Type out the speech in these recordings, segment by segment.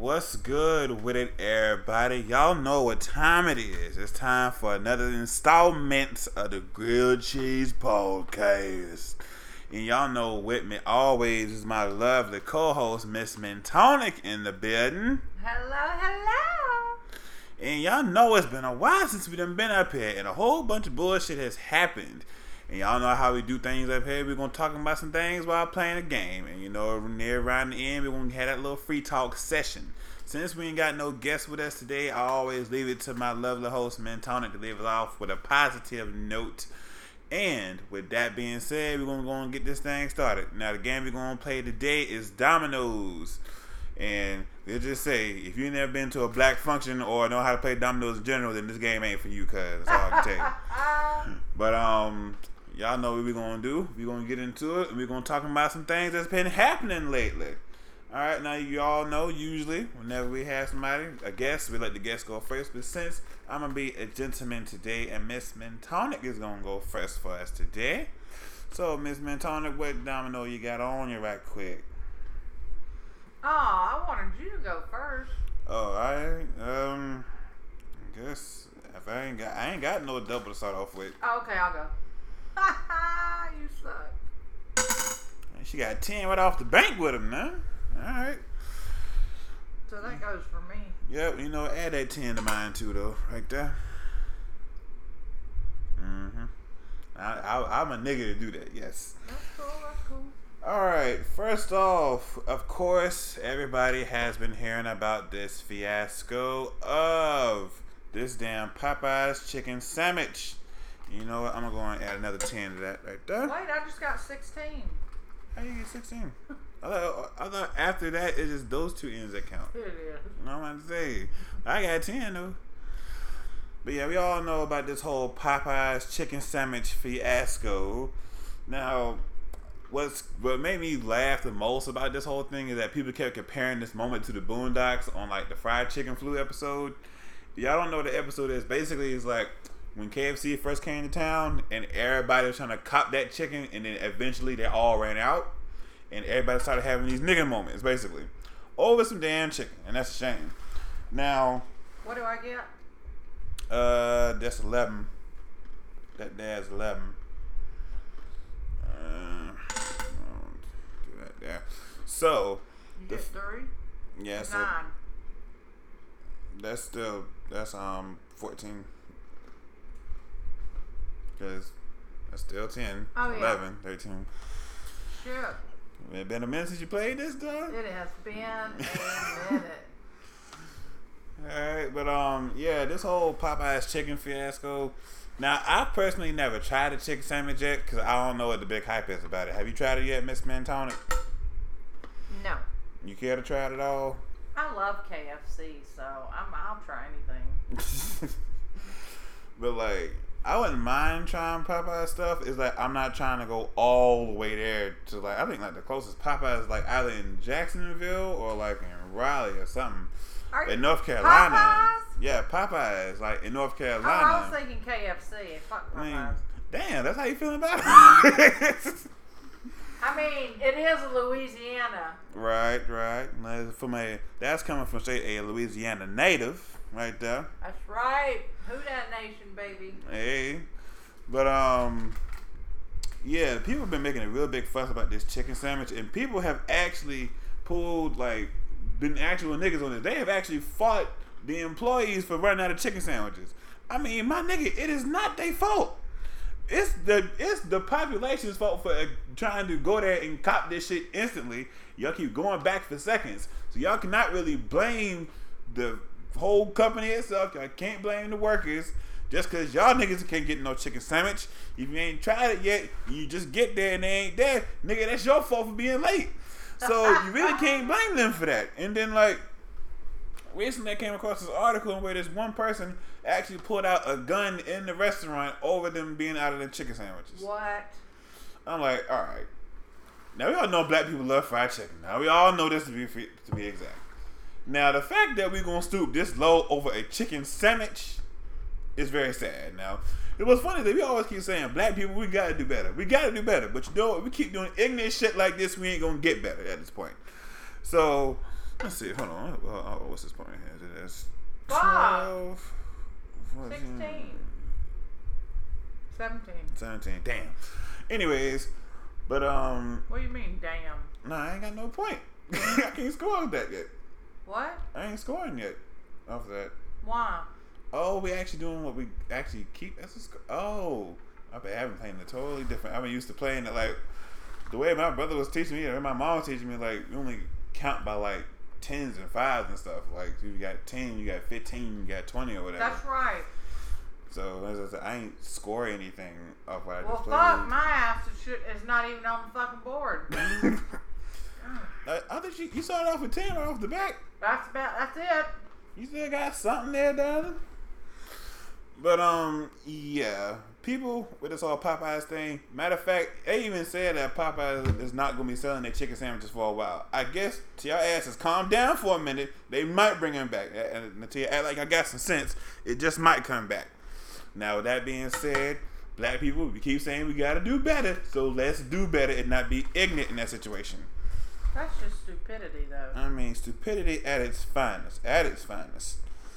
What's good with it, everybody? Y'all know what time it is. It's time for another installment of the Grilled Cheese Podcast. And y'all know with me always is my lovely co-host, Miss Mentonic, in the building. Hello. And y'all know it's been a while since we done been up here, and a whole bunch of bullshit has happened. And y'all know how we do things up here. We're going to talk about some things while playing a game. And you know, near around the end, we're going to have that little free talk session. Since we ain't got no guests with us today, I always leave it to my lovely host, Mentonic, to leave it off with a positive note. And with that being said, we're going to go and get this thing started. Now, the game we're going to play today is Dominoes. And we'll just say, if you've never been to a black function or know how to play dominoes in general, then this game ain't for you, cuz that's all I can tell you. But y'all know what we're gonna do. We're gonna get into it, and we're gonna talk about some things that's been happening lately. Alright, now you all know usually whenever we have somebody, a guest, we let the guest go first. But since I'm gonna be a gentleman today and Miss Mentonic is gonna go first for us today. So Miss Mentonic, what domino you got on you right quick? Oh, I wanted you to go first. Oh, I guess if I ain't got no double to start off with. Oh, okay, I'll go. You suck. And she got 10 right off the bank with him, man. Alright. So that goes for me. Yep, you know, add that 10 to mine too, though, right there. I'm a nigga to do that, yes. That's cool. Alright, first off, of course, everybody has been hearing about this fiasco of this damn Popeyes chicken sandwich. You know what? I'm going to go and add another 10 to that right there. Wait, I just got 16. How you get 16? I thought after that, it's just those two ends that count. It is. I want to say, I got 10 though. But yeah, we all know about this whole Popeyes chicken sandwich fiasco. Now, what made me laugh the most about this whole thing is that people kept comparing this moment to the Boondocks on like the fried chicken flu episode. Y'all don't know what the episode is. Basically, it's like when KFC first came to town and everybody was trying to cop that chicken, and then eventually they all ran out and everybody started having these nigga moments basically over some damn chicken, and that's a shame. Now, what do I get? That's 11. That's 11. Do that there. So You get 3? Yeah, so 9. that's 14. Because that's still 10, Oh, 11, 13. Shit. It been a minute since you played this, dog? It has been a minute. Alright, but yeah, this whole Popeyes chicken fiasco. Now, I personally never tried a chicken sandwich yet because I don't know what the big hype is about it. Have you tried it yet, Miss Mentonic? No. You care to try it at all? I love KFC, so I'll try anything. But like, I wouldn't mind trying Popeye stuff. It's like I'm not trying to go all the way there to like, I think like the closest Popeye is like either in Jacksonville or like in Raleigh or something. In North Carolina. Popeyes? Yeah, Popeyes, like in North Carolina. Oh, I was thinking KFC. Fuck Popeyes. Damn, that's how you feeling about it? I mean, it is Louisiana. Right. That's coming from straight a Louisiana native, right there. That's right. Who that nation, baby? Hey, but yeah, people have been making a real big fuss about this chicken sandwich, and people have actually pulled like been actual niggas on it. They have actually fought the employees for running out of chicken sandwiches. I mean, my nigga, it is not their fault. It's the population's fault for trying to go there and cop this shit instantly. Y'all keep going back for seconds, so y'all cannot really blame the whole company itself. Y'all can't blame the workers just because y'all niggas can't get no chicken sandwich. If you ain't tried it yet, you just get there and they ain't there, nigga, that's your fault for being late. So you really can't blame them for that. And then like recently I came across this article where this one person actually pulled out a gun in the restaurant over them being out of the chicken sandwiches. What? I'm like, all right. Now we all know black people love fried chicken. Now we all know this to be exact. Now the fact that we're gonna stoop this low over a chicken sandwich is very sad. Now it was funny that we always keep saying black people, we gotta do better. We gotta do better. But you know what? We keep doing ignorant shit like this, we ain't gonna get better at this point. So Let's see. Hold on. What's this point here? That's 12, 14, 16, 17. 17. Damn. Anyways, but What do you mean, damn? nah, I ain't got no point. I can't score off that yet. What? I ain't scoring yet off that. Why? Oh, we actually doing what we actually keep as a score. Oh, I've been playing it totally different. I've been used to playing it like the way my brother was teaching me, or my mom was teaching me. Like you only count by like tens and fives and stuff. Like you got 10, you got 15, you got 20 or whatever. That's right. So as I said, I ain't score anything off what I Well, just played. fuck my ass. It's not even on the fucking board. I think you started off with 10 right off the back. That's it. You still got something there, darling. But yeah, people with this whole Popeyes thing. Matter of fact, they even said that Popeyes is not gonna be selling their chicken sandwiches for a while. I guess till y'all asses calm down for a minute, they might bring them back. And until you act like I got some sense, it just might come back. Now with that being said, black people, we keep saying we gotta do better, so let's do better and not be ignorant in that situation. That's just stupidity, though. I mean, stupidity at its finest. At its finest.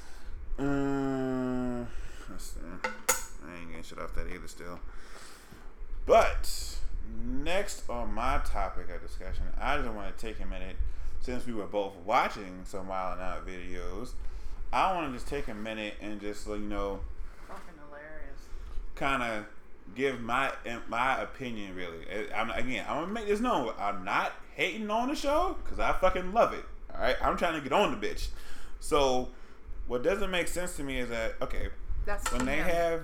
Let's see. I ain't getting shit off that either still. But, next on my topic of discussion, I just want to take a minute, since we were both watching some Wild 'N Out videos, I want to just take a minute and just, you know, Fucking hilarious. kind of give my opinion, really. I'm gonna make this known. I'm not hating on the show because I fucking love it. All right, I'm trying to get on the bitch. So what doesn't make sense to me is that That's when they have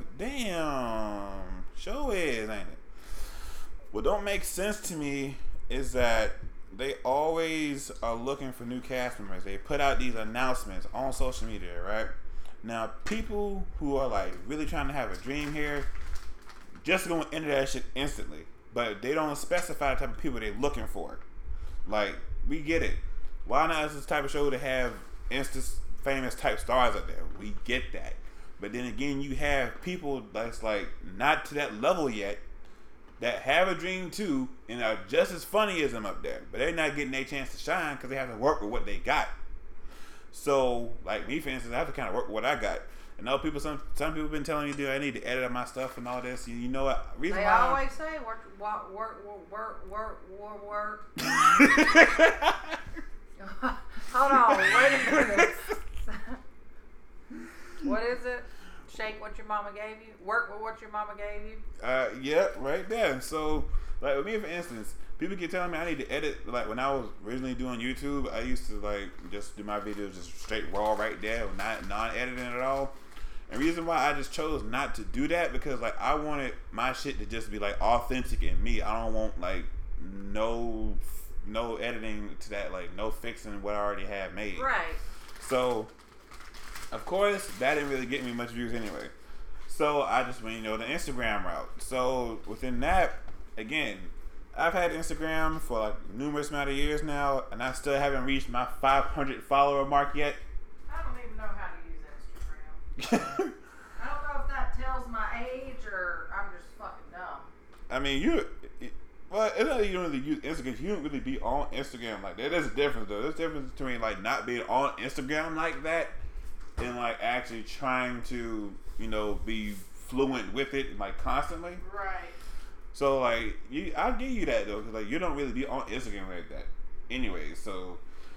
show is, ain't it? What don't make sense to me is that they always are looking for new cast members. They put out these announcements on social media, right? Now people who are like really trying to have a dream here just gonna enter that shit instantly. But they don't specify the type of people they're looking for. Like, we get it. Why not is this type of show to have instant famous type stars up there? We get that. But then again, you have people that's like not to that level yet that have a dream too and are just as funny as them up there. But they're not getting their chance to shine because they have to work with what they got. So, like me, for instance, I have to kind of work with what I got. And other people, some people have been telling me, dude, I need to edit up my stuff and all this. You know what? Reason They why always say work. Hold on, wait a minute. What is it? Shake what your mama gave you. Work with what your mama gave you. Yeah, right there. So, like with me, for instance, people keep telling me I need to edit. Like when I was originally doing YouTube, I used to like just do my videos just straight raw right there, not non-editing at all. And the reason why I just chose not to do that because like I wanted my shit to just be like authentic and me. I don't want like no editing to that, like no fixing what I already have made. Right. So, of course, that didn't really get me much views anyway. So I just went, the Instagram route. So within that, again, I've had Instagram for like numerous amount of years now, and I still haven't reached my 500 follower mark yet. I don't even know how to use Instagram. I don't know if that tells my age or I'm just fucking dumb. I mean, it's not that you don't really use Instagram. You don't really be on Instagram like that. There's a difference though. There's a difference between like not being on Instagram like that and like actually trying to, be fluent with it like constantly. Right. So like I'll give you that though, because like you don't really be on Instagram like that anyway. So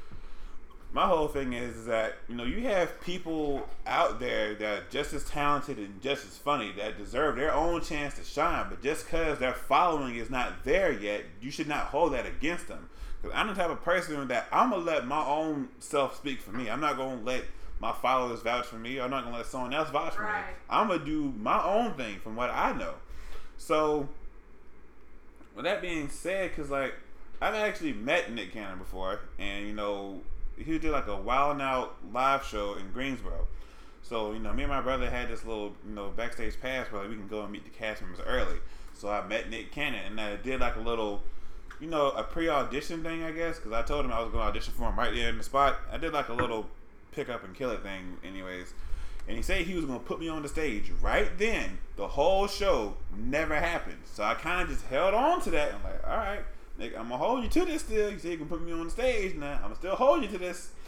my whole thing is that you have people out there that are just as talented and just as funny that deserve their own chance to shine. But just because their following is not there yet, you should not hold that against them. Because I'm the type of person that I'm gonna let my own self speak for me. I'm not gonna let my followers vouch for me. I'm not gonna let someone else vouch for me. I'm gonna do my own thing from what I know. So with that being said, because like I've actually met Nick Cannon before, and he did like a Wild 'N Out live show in Greensboro. So me and my brother had this little backstage pass where like, we can go and meet the cast members early. So I met Nick Cannon, and I did like a little a pre-audition thing, I guess, because I told him I was going to audition for him right there in the spot. I did like a little pick up and kill it thing anyways, and he said he was going to put me on the stage right then. The whole show never happened, so I kind of just held on to that. I'm like, all right, Nick, I'm going to hold you to this still. You said you can put me on the stage now. I'm going to still hold you to this.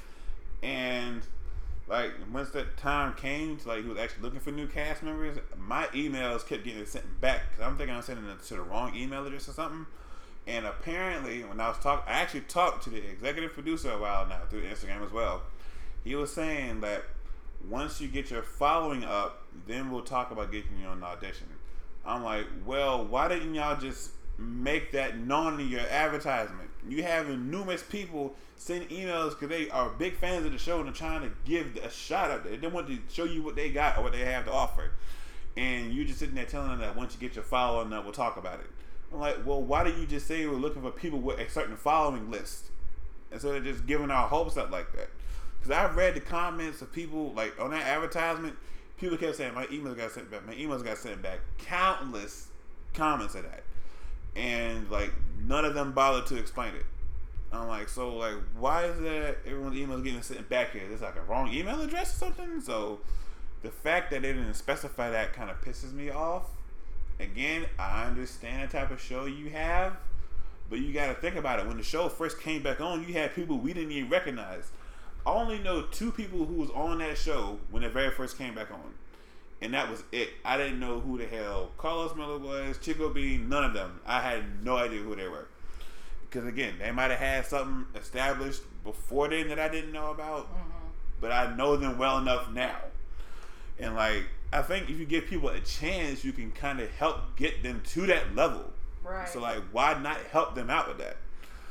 And like once that time came to like he was actually looking for new cast members, my emails kept getting sent back because I'm thinking I'm sending it to the wrong email address or something. And apparently, when I actually talked to the executive producer a while now through Instagram as well. He was saying that once you get your following up, then we'll talk about getting you on an audition. I'm like, well, why didn't y'all just make that known in your advertisement? You having numerous people send emails because they are big fans of the show and they're trying to give a shot at it. They want to show you what they got or what they have to offer. And you just sitting there telling them that once you get your following up, we'll talk about it. I'm like, well, why didn't you just say we're looking for people with a certain following list instead of just giving our hopes up like that? Because I've read the comments of people like on that advertisement. People kept saying my emails got sent back. My emails got sent back. Countless comments of that, and like none of them bothered to explain it. I'm like, so like, why is that everyone's emails getting sent back here? Is this like a wrong email address or something? So the fact that they didn't specify that kind of pisses me off. Again, I understand the type of show you have, but you got to think about it. When the show first came back on, you had people we didn't even recognize. I only know 2 people who was on that show when it very first came back on. And that was it. I didn't know who the hell Carlos Miller was, Chico Bean, none of them. I had no idea who they were. Because again, they might have had something established before then that I didn't know about. But I know them well enough now. And like, I think if you give people a chance, you can kind of help get them to that level. Right. So like, why not help them out with that?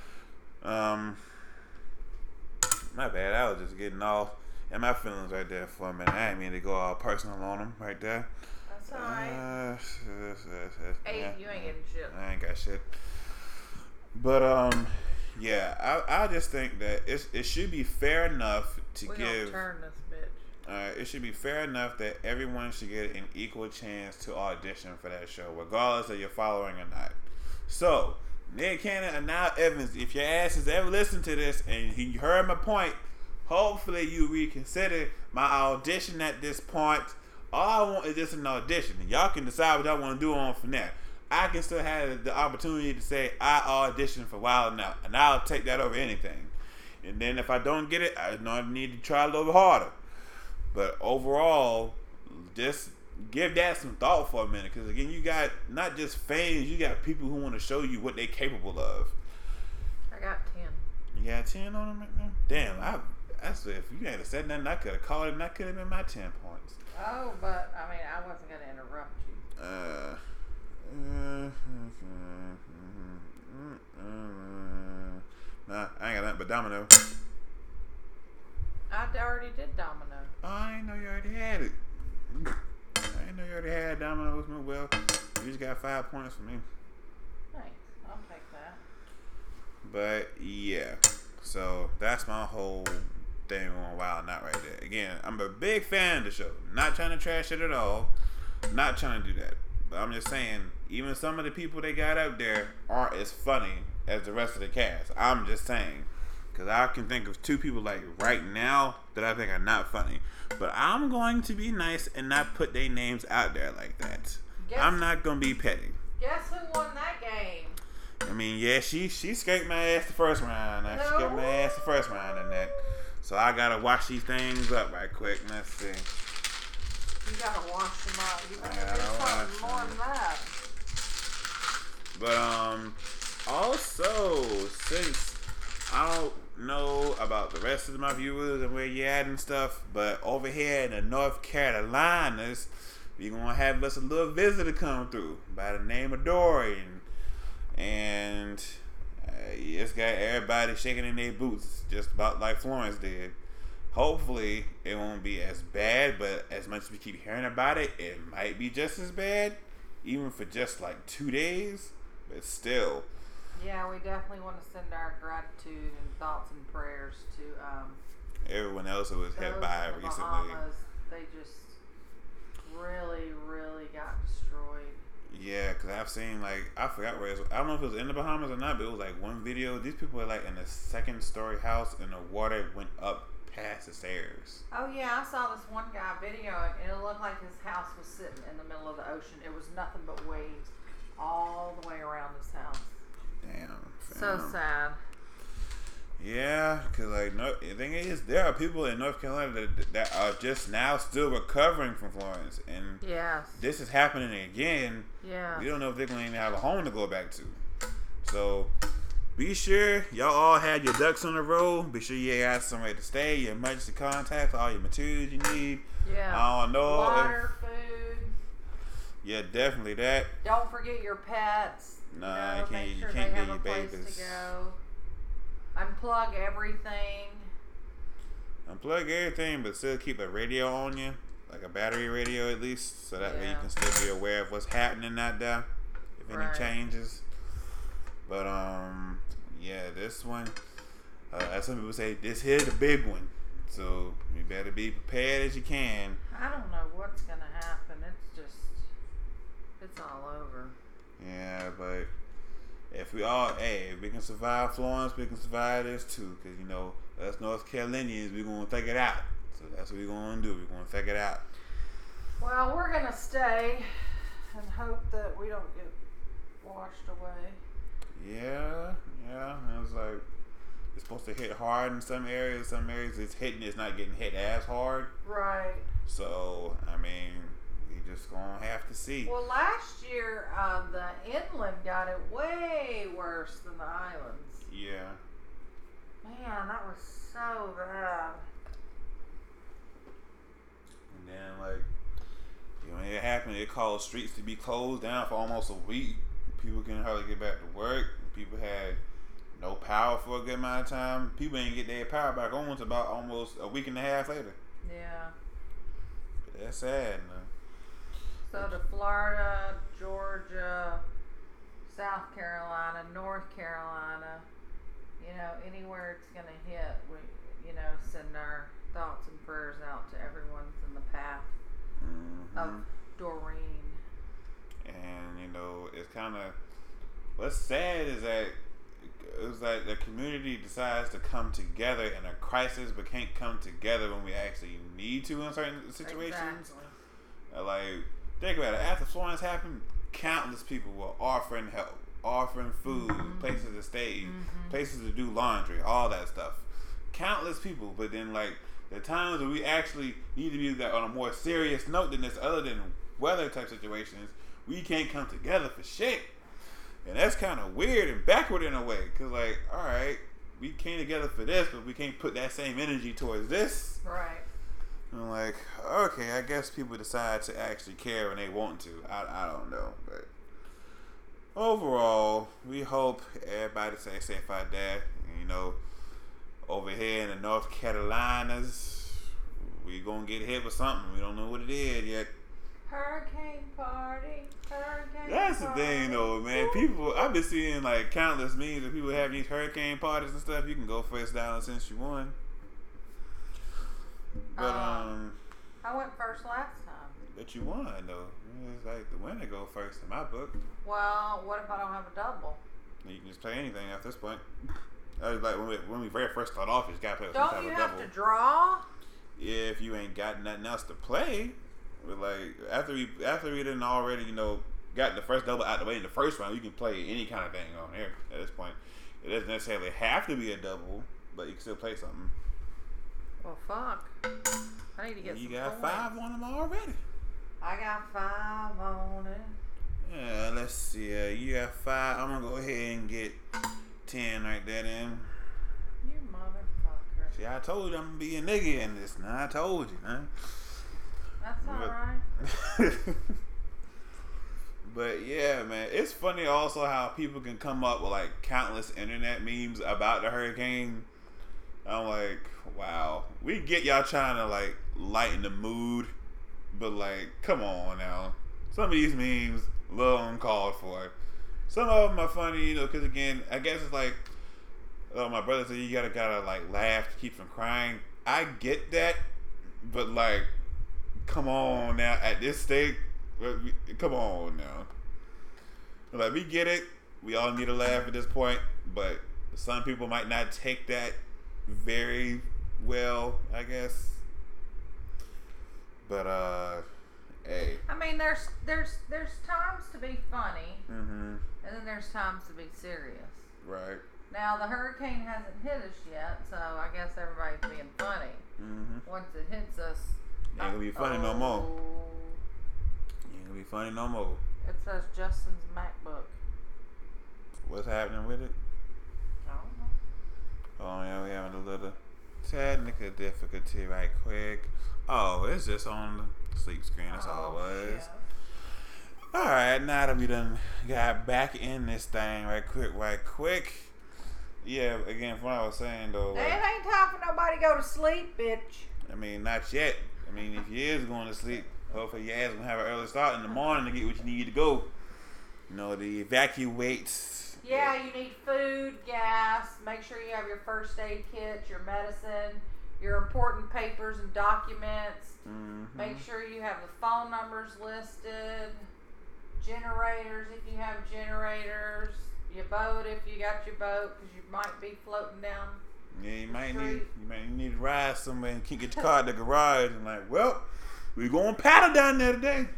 My bad. I was just getting off in my feelings right there for a minute. I didn't mean to go all personal on them right there. That's alright. Hey, yeah, you ain't getting shit. I ain't got shit. But yeah, I just think that it should be fair enough to We give. gonna turn this bitch. It should be fair enough that everyone should get an equal chance to audition for that show, regardless of your following or not. So, Nick Cannon and now Evans, if your ass has ever listened to this and he heard my point, hopefully you reconsider my audition at this point. All I want is just an audition. And y'all can decide what I want to do on from there. I can still have the opportunity to say I auditioned for Wild 'N Out, and I'll take that over anything. And then if I don't get it, I know I need to try a little harder. But overall, just give that some thought for a minute, because again, you got not just fans, you got people who want to show you what they're capable of. I got 10. You got 10 on them right now? Damn, if you hadn't said nothing, I could have called it, and that could have been my 10 points. Oh, but I mean, I wasn't gonna interrupt you. Nah, I ain't got nothing but Domino. I already did Domino. Oh, I didn't know you already had it. I didn't know you already had Domino's. Well, you just got 5 points for me. Thanks. I'll take that. But yeah, so that's my whole thing on Wild 'N Out right there. Again, I'm a big fan of the show. Not trying to trash it at all. Not trying to do that. But I'm just saying, even some of the people they got up there aren't as funny as the rest of the cast. I'm just saying. Because I can think of 2 people like right now that I think are not funny. But I'm going to be nice and not put their names out there like that. I'm not going to be petty. Guess who won that game? I mean, yeah, she scraped my ass the first round. She scraped my ass the first round in that. So I got to wash these things up right quick. Let's see. You got to wash them up. You got to do wash something more than that. But also, since I don't know about the rest of my viewers and where you at and stuff, but over here in the North Carolinas, we're gonna have us a little visitor come through by the name of Dorian, and it's got everybody shaking in their boots just about like Florence did. Hopefully it won't be as bad, but as much as we keep hearing about it, it might be just as bad, even for just like 2 days, but still. Yeah, we definitely want to send our gratitude and thoughts and prayers to everyone else who was hit by it recently. Bahamas. They just really, really got destroyed. Yeah, because I've seen, like, I forgot where it was. I don't know if it was in the Bahamas or not, but it was like one video. These people were like in a 2nd-story house and the water went up past the stairs. Oh yeah, I saw this one guy video and it looked like his house was sitting in the middle of the ocean. It was nothing but waves all the way around his house. Damn. So sad. Yeah, because like the thing is, there are people in North Carolina that are just now still recovering from Florence, and Yes. this is happening again. Yeah. We don't know if they're going to even have a home to go back to. So be sure y'all all had your ducks on the road. Be sure you got somewhere to stay, your emergency contacts, all your materials you need. Yeah. I don't know. Water, food. Yeah, definitely that. Don't forget your pets. Nah, you can't. you Make sure can't they get have your a place babies. to go. Unplug everything. Unplug everything, but still keep a radio on you, like a battery radio at least, so that way you can still be aware of what's happening out there, if any changes. But yeah, this one, as some people say, this here's the big one, so you better be prepared as you can. I don't know what's gonna happen. It's all over. Yeah, but if we can survive Florence, we can survive this too. Because, you know, us North Carolinians, we're going to figure it out. So that's what we're going to do. We're going to figure it out. Well, we're going to stay and hope that we don't get washed away. Yeah. It's like, it's supposed to hit hard in some areas. Some areas it's not getting hit as hard. Right. So, I mean, we just going to have to see. Well, last year, the inland got it way worse than the islands. Yeah. Man, that was so bad. And then, like, you know, it happened. It caused streets to be closed down for almost a week. People couldn't hardly get back to work. People had no power for a good amount of time. People didn't get their power back on until about almost a week and a half later. Yeah. That's sad, man. So to Florida, Georgia, South Carolina, North Carolina, you know, anywhere it's going to hit, we, you know, send our thoughts and prayers out to everyone in the path of Doreen. And, you know, it's kind of, what's sad is that it's like the community decides to come together in a crisis, but can't come together when we actually need to in certain situations. Exactly. Like, think about it. After Florence happened, countless people were offering help, offering food, places to stay, places to do laundry, all that stuff. Countless people. But then, like, the times that we actually need to be that on a more serious note than this, other than weather type situations, we can't come together for shit. And that's kind of weird and backward in a way. Because, like, all right, we came together for this, but we can't put that same energy towards this. Right. And I'm like, okay, I guess people decide to actually care when they want to. I don't know. But overall, we hope everybody stays safe out there. You know, over here in the North Carolinas, we going to get hit with something. We don't know what it is yet. Hurricane party. That's the thing, though, man. People, I've been seeing like countless memes of people having these hurricane parties and stuff. You can go first down since you won. But I went first last time. But you won though. It's like the winner go first in my book. Well, what if I don't have a double? You can just play anything at this point. I was like when we very first start off, you just gotta play some Don't type you of have double. to draw? Yeah, if you ain't got nothing else to play. But like after we didn't already, you know, got the first double out the way in the first round, you can play any kind of thing on here at this point. It doesn't necessarily have to be a double, but you can still play something. Well, fuck. I need to get You some got points. 5 on them already. I got 5 on it. Yeah, let's see. You got 5. I'm gonna go ahead and get 10 right there then. You motherfucker. See, I told you I'm gonna be a nigga in this. Now I told you, man. That's alright. But yeah, man, it's funny also how people can come up with like countless internet memes about the hurricane. I'm like, wow, we get y'all trying to like lighten the mood, but like, come on now. Some of these memes, a little uncalled for. Some of them are funny, you know, because again, I guess it's like, my brother said you gotta like laugh to keep from crying. I get that, but like, come on now, at this state, come on now. Like, we get it. We all need to laugh at this point, but some people might not take that very well, I guess. But hey. I mean, there's times to be funny, Mm-hmm. and then there's times to be serious. Right. Now the hurricane hasn't hit us yet, so I guess everybody's being funny. Mm-hmm. Once it hits us, Ain't gonna be funny no more. Ain't gonna be funny no more. It says Justin's MacBook. What's happening with it? I don't know. Oh yeah, we having a little technical difficulty right quick. Oh, it's just on the sleep screen. That's all it was. Shit. Alright, now that we done got back in this thing right quick. Yeah, again, from what I was saying though. It ain't time for nobody to go to sleep, bitch. I mean, not yet. I mean, if you is going to sleep, hopefully your ass gonna have an early start in the morning to get what you need to go. You know, to evacuate. Yeah, you need food, gas. Make sure you have your first aid kit, your medicine, your important papers and documents. Mm-hmm. Make sure you have the phone numbers listed. Generators, if you have generators. Your boat, if you got your boat, because you might be floating down. Yeah, you might street. need to ride somewhere and can't get your car at the garage and like, well, we going paddle down there today.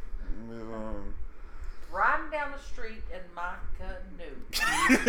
Riding down the street in my canoe.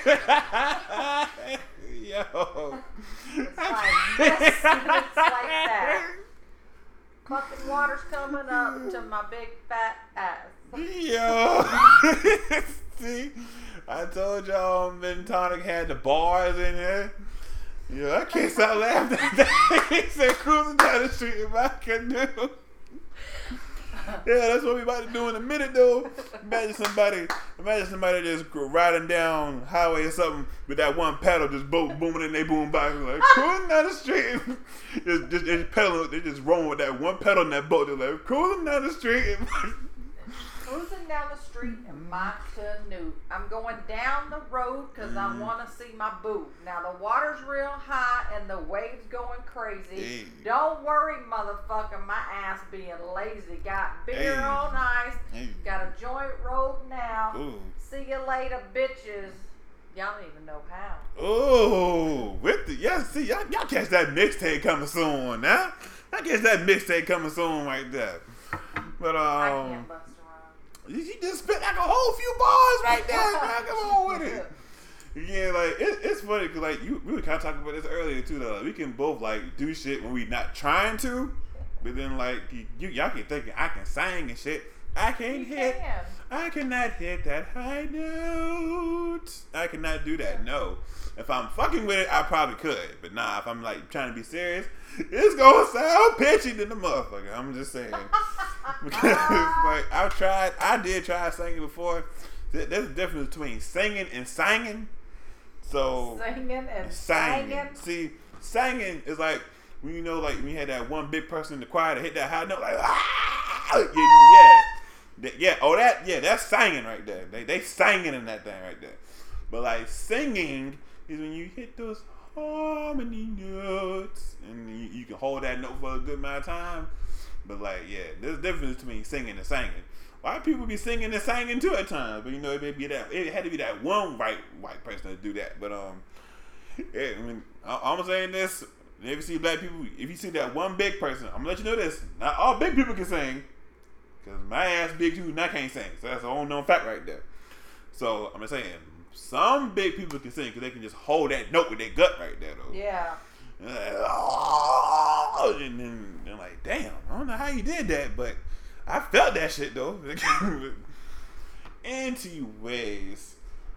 Yo. It's like this, it's like that. Fucking water's coming up to my big fat ass. Yo. See, I told y'all Mentonic had the bars in there. Yo, I can't stop laughing at that. He said cruising down the street in my canoe. Yeah, that's what we about to do in a minute though. Imagine somebody just riding down highway or something with that one pedal just booming in their boom box, like cruising down the street. just pedaling, they just rolling with that one pedal in that boat. They're like cruising down the street. Cruising down the street in my canoe. I'm going down the road because I want to see my boo. Now the water's real high and the waves going crazy. Hey. Don't worry, motherfucker. My ass being lazy. Got beer on ice. Hey. Got a joint rolled now. Ooh. See you later, bitches. Y'all don't even know how. Oh, with the see y'all catch that mixtape coming soon, now. I guess that mixtape coming soon right there. But I can't bust around. You just spit like a whole few bars right there, man. Come on with it. Yeah, like it's funny because like we were kind of talking about this earlier too. Though like, we can both like do shit when we not trying to, but then like y'all can think I can sing and shit. I can't hit. I cannot hit that high note. I cannot do that. No. If I'm fucking with it, I probably could. But nah, if I'm like trying to be serious, it's gonna sound pitchy than the motherfucker. I'm just saying. Because like I did try singing before. There's a difference between singing and singing. So singing and singing. See, singing is like when you know, like when you had that one big person in the choir that hit that high note, like that's singing right there. They singing in that thing right there. But like singing is when you hit those harmony notes and you can hold that note for a good amount of time. But like, yeah, there's a difference between singing and singing. White people be singing and singing too at times, but you know it had to be that one white person to do that. But yeah, I mean, I'm saying this. If you see black people, if you see that one big person, I'm gonna let you know this. Not all big people can sing, cause my ass big too and I can't sing. So that's a whole known fact right there. So I'm just saying, some big people can sing because they can just hold that note with their gut right there though. Yeah. And then they're like, damn, I don't know how you did that, but I felt that shit though. Anyways,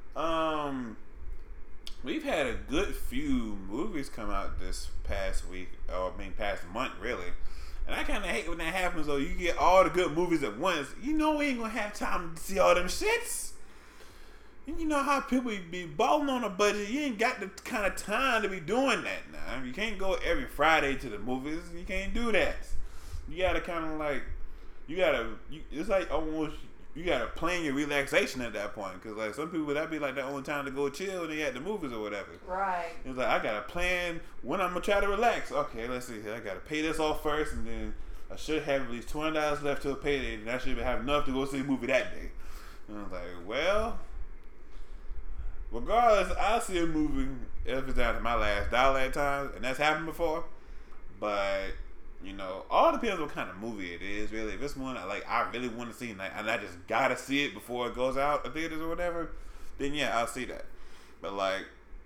we've had a good few movies come out this past week, or past month really. And I kind of hate when that happens though. You get all the good movies at once. You know we ain't gonna have time to see all them shits. And you know how people be balling on a budget. You ain't got the kind of time to be doing that now. You can't go every Friday to the movies. You can't do that. You gotta kind of like, it's like almost, you gotta plan your relaxation at that point. Because like some people, that'd be like the only time to go chill and they at the movies or whatever. Right. It's like, I gotta plan when I'm gonna try to relax. Okay, let's see here. I gotta pay this off first, and then I should have at least $20 left till payday, and I should have enough to go see a movie that day. And I was like, well, regardless, I'll see a movie if it's down to my last dollar at times, and that's happened before. But you know, all depends what kind of movie it is. Really, if it's one I really want to see, and I just gotta see it before it goes out of theaters or whatever, then yeah, I'll see that. But like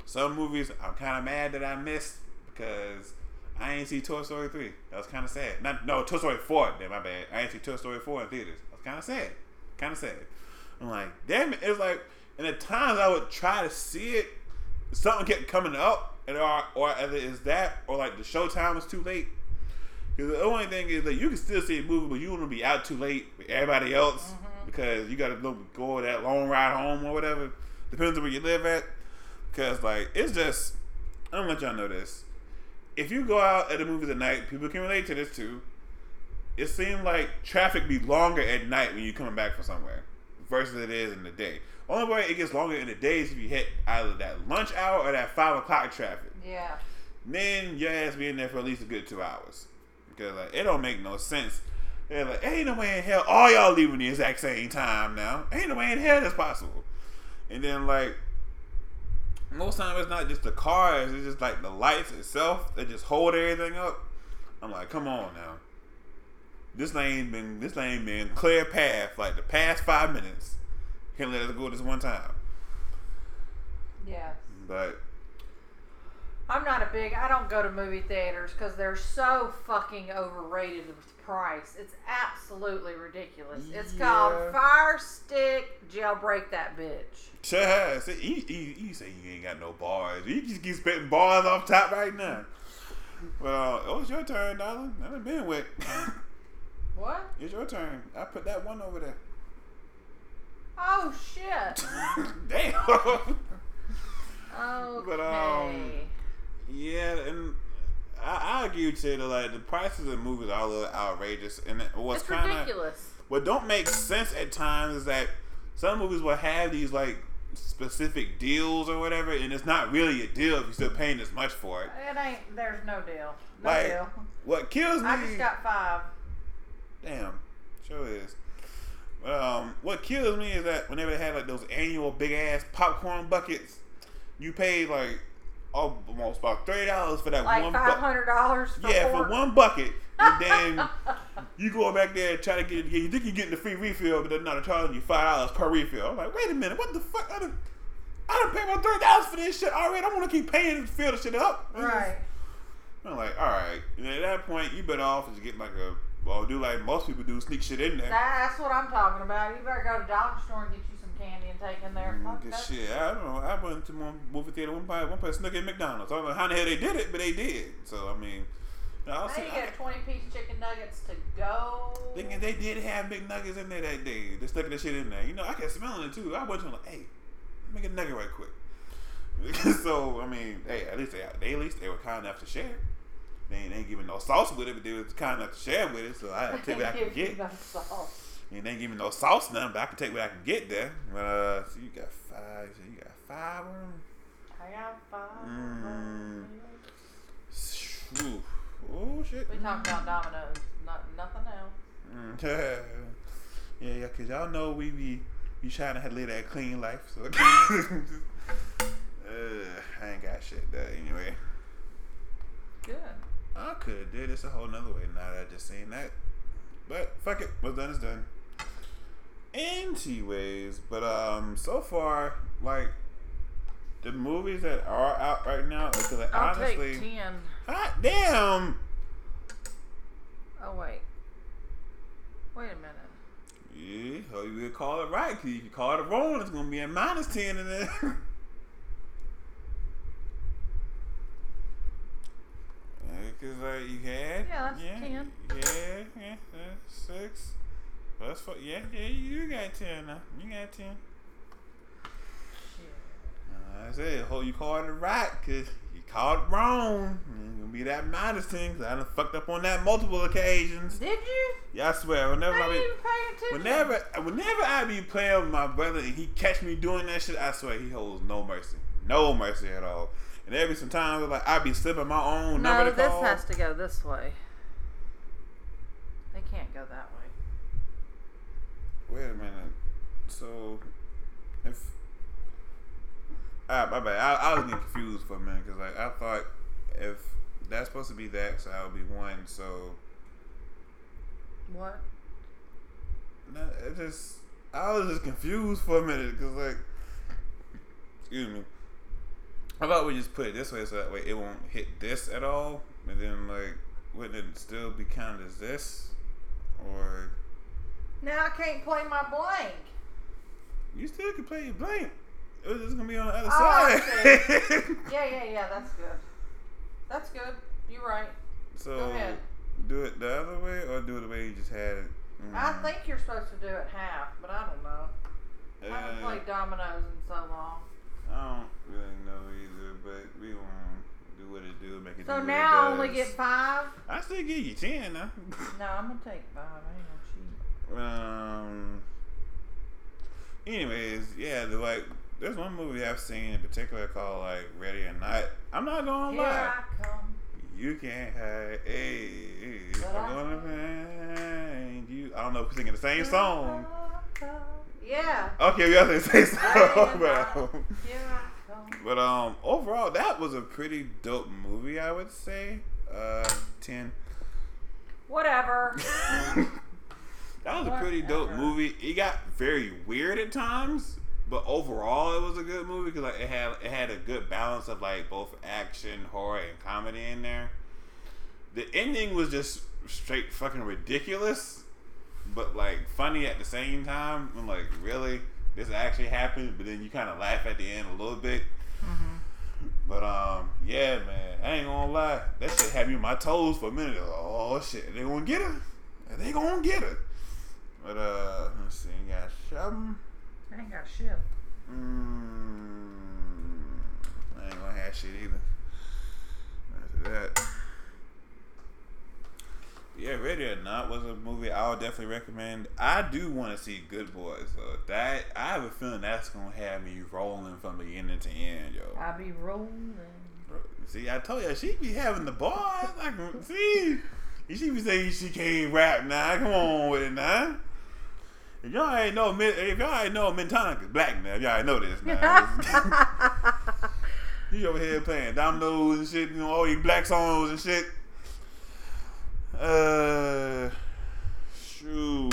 Some movies I'm kind of mad that I missed because I ain't see Toy Story 3. That was kind of sad. Toy Story 4. Damn, my bad. I ain't see Toy Story 4 in theaters. That was kind of sad. Kind of sad. I'm like, damn it. It's like, and at times I would try to see it, something kept coming up, or either it's that, or like the showtime was too late. Because the only thing is that you can still see a movie, but you want to be out too late with everybody else because you got to go that long ride home or whatever. Depends on where you live at. Because, like, it's just, I'm going to let y'all know this. If you go out at the movies at night, people can relate to this too. It seems like traffic be longer at night when you're coming back from somewhere versus it is in the day. Only way it gets longer in the day is if you hit either that lunch hour or that 5 o'clock traffic. Yeah. Then your ass be in there for at least a good 2 hours. Because, like, it don't make no sense. They're like, ain't no way in hell all y'all leaving the exact same time now. Ain't no way in hell that's possible. And then, like, most times it's not just the cars, it's just like the lights itself that just hold everything up. I'm like, come on now. This lane been clear path like the past 5 minutes. Can't let us go this one time. Yes. But I don't go to movie theaters because they're so fucking overrated with price. It's absolutely ridiculous. It's called Fire Stick Jailbreak That Bitch. You say you ain't got no bars. You just keep spitting bars off top right now. Well, it was your turn, darling. I done been with. What? It's your turn. I put that one over there. Oh shit. Damn. Okay. But yeah, and I agree with you that like the prices of movies are a little outrageous, and what's it's kind of ridiculous. What don't make sense at times is that some movies will have these like specific deals or whatever, and it's not really a deal if you're still paying this much for it. It ain't. There's no deal. No Like, deal. What kills me? I just got 5. Damn, sure is. What kills me is that whenever they have like those annual big ass popcorn buckets, you pay like almost about $30 for that like one $500 for for one bucket, and then you go back there and try to get. You think you're getting the free refill, but they're not charging you $5 per refill. I'm like, wait a minute, what the fuck? I done paid about $30 for this shit already. I want to keep paying to fill the shit up. Right. I'm like, all right. And at that point, you better off just getting like do like most people do, sneak shit in there. That's what I'm talking about. You better go to Dollar Store and get you some candy and take in there. Good shit. I don't know. I went to one movie theater one place snuck in McDonald's. I don't know how the hell they did it, but they did. So I mean, now you get 20-piece chicken nuggets to go. Thinking they did have McNuggets in there that day. They stuck that shit in there. You know, I kept smelling it too. I went to them like, hey, make a nugget right quick. So I mean, hey, at least they were kind enough to share. They ain't giving no sauce with it, but they was kind enough to share with it. So I had to take what I can get. No sauce. And they ain't giving no sauce nothing, but I can take what I can get there. But so you got 5. So you got 5 of them. I got 5. Oh shit. We talked about Domino's, nothing else. Yeah, cause y'all know we be trying to live that clean life. So I ain't got shit there anyway. Good. I could have did this a whole nother way now that I just seen that. But fuck it, what's done is done. Anyways, but so far, like the movies that are out right now, because like, I'll honestly, take 10. Hot damn. Oh wait a minute. Yeah, so you will call it right, because if you call it wrong, it's gonna be a -10 in there. Because like you had, that's 10. Yeah, that's 6. That's 4. Yeah, you got 10 now. You got 10. I said, you called it right, because you called it wrong. It's gonna be that -10, because I done fucked up on that multiple occasions. Did you? Yeah, I swear. Whenever I didn't even pay attention. Whenever I be playing with my brother and he catch me doing that shit, I swear he holds no mercy. No mercy at all. And every sometimes like I be slipping my own number to call. No, this has to go this way. They can't go that way. Wait a minute. So, if my bad, I was getting confused for a minute because like I thought if that's supposed to be that, so I would be 1. So what? No, I was just confused for a minute because like, excuse me. How about we just put it this way so that way it won't hit this at all? And then, like, wouldn't it still be counted as this? Or. Now I can't play my blank. You still can play your blank. It was just going to be on the other I side. see. Yeah. That's good. That's good. You're right. So, go ahead. Do it the other way or do it the way you just had it? I think you're supposed to do it half, but I don't know. I haven't played dominoes in so long. I don't really know either, but we gonna do what it do, make it. So do now I what it only does. get 5. I still give you 10 now. No, I'm gonna take 5. I ain't gonna cheat. Anyways, yeah, there's one movie I've seen in particular called like Ready or Not. I'm not gonna Here lie. I come. You can't hide. Hey, But I'm gonna find you. I don't know if we're singing the same song. Yeah. Okay, we are singing the same song. Here I come. But overall, that was a pretty dope movie, I would say. 10. Whatever. That was a pretty dope movie. It got very weird at times, but overall, it was a good movie because like it had a good balance of like both action, horror, and comedy in there. The ending was just straight fucking ridiculous, but like funny at the same time. I'm like, really, this actually happened? But then you kind of laugh at the end a little bit. Mm-hmm. But yeah, man, I ain't gonna lie, that shit had me on my toes for a minute. Oh shit, they gonna get her? They gonna get her? But let's see, you got something. I ain't got shit. I ain't gonna have shit either. After that. Yeah, Ready or Not was a movie I would definitely recommend. I do want to see Good Boys though. That I have a feeling that's gonna have me rolling from beginning to end, yo. I be rolling. See, I told you she be having the bars. Like, see, she be saying she can't rap now. Come on with it now. If y'all ain't know, Mentonic is black now. If y'all ain't know this now. You over here playing dominoes and shit, you know, all these black songs and shit. Shoot.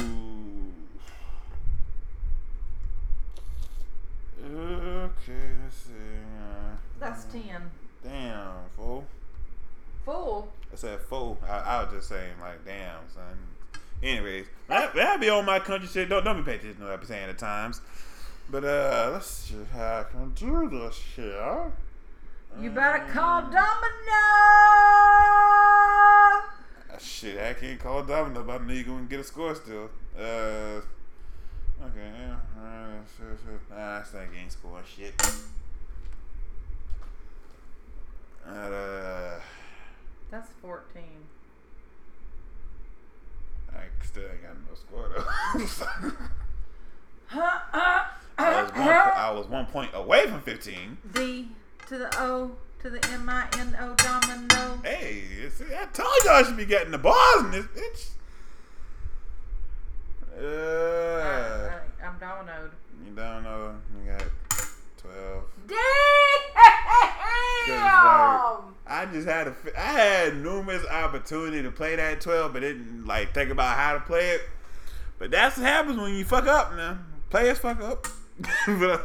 Okay, let's see. That's 10. Damn, fool. Full. I said fool. I was just saying, like, damn, son. Anyways, that be on my country shit. Don't be paying attention to what I be saying at times. But let's see how I can do this shit. You better call Domino. Shit, I can't call Domino, but I know you're gonna get a score still. Okay, I still ain't scoring shit. That's 14. I still ain't got no score though. I I was 1 point away from 15. D to the O to the M-I-N-O domino. Hey, see, I told y'all I should be getting the bars in this bitch. I'm dominoed. You don't know. You got 12. Damn! I had numerous opportunity to play that 12, but didn't like think about how to play it. But that's what happens when you fuck up now. Players fuck up. But,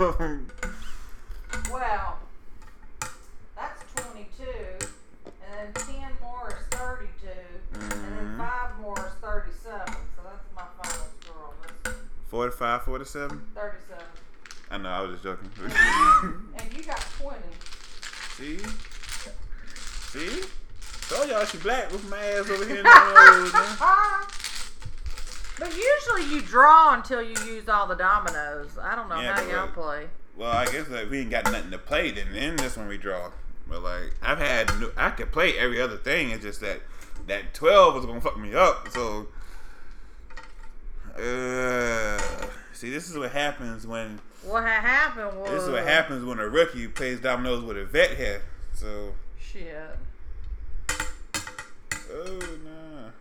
well, that's 22, and then 10 more is 32, and then 5 more is 37. So that's my final score on this. 45, 47? 37. I know, I was just joking. And you got 20. See? Told y'all she black with my ass over here in the nose. But usually you draw until you use all the dominoes. I don't know how y'all play. Well, I guess like we ain't got nothing to play, then in this one we draw. But like I could play every other thing. It's just that 12 was gonna fuck me up. So, see, this is what happens when. What happened was. This is what happens when a rookie plays dominoes with a vet here. So. Shit. Oh nah.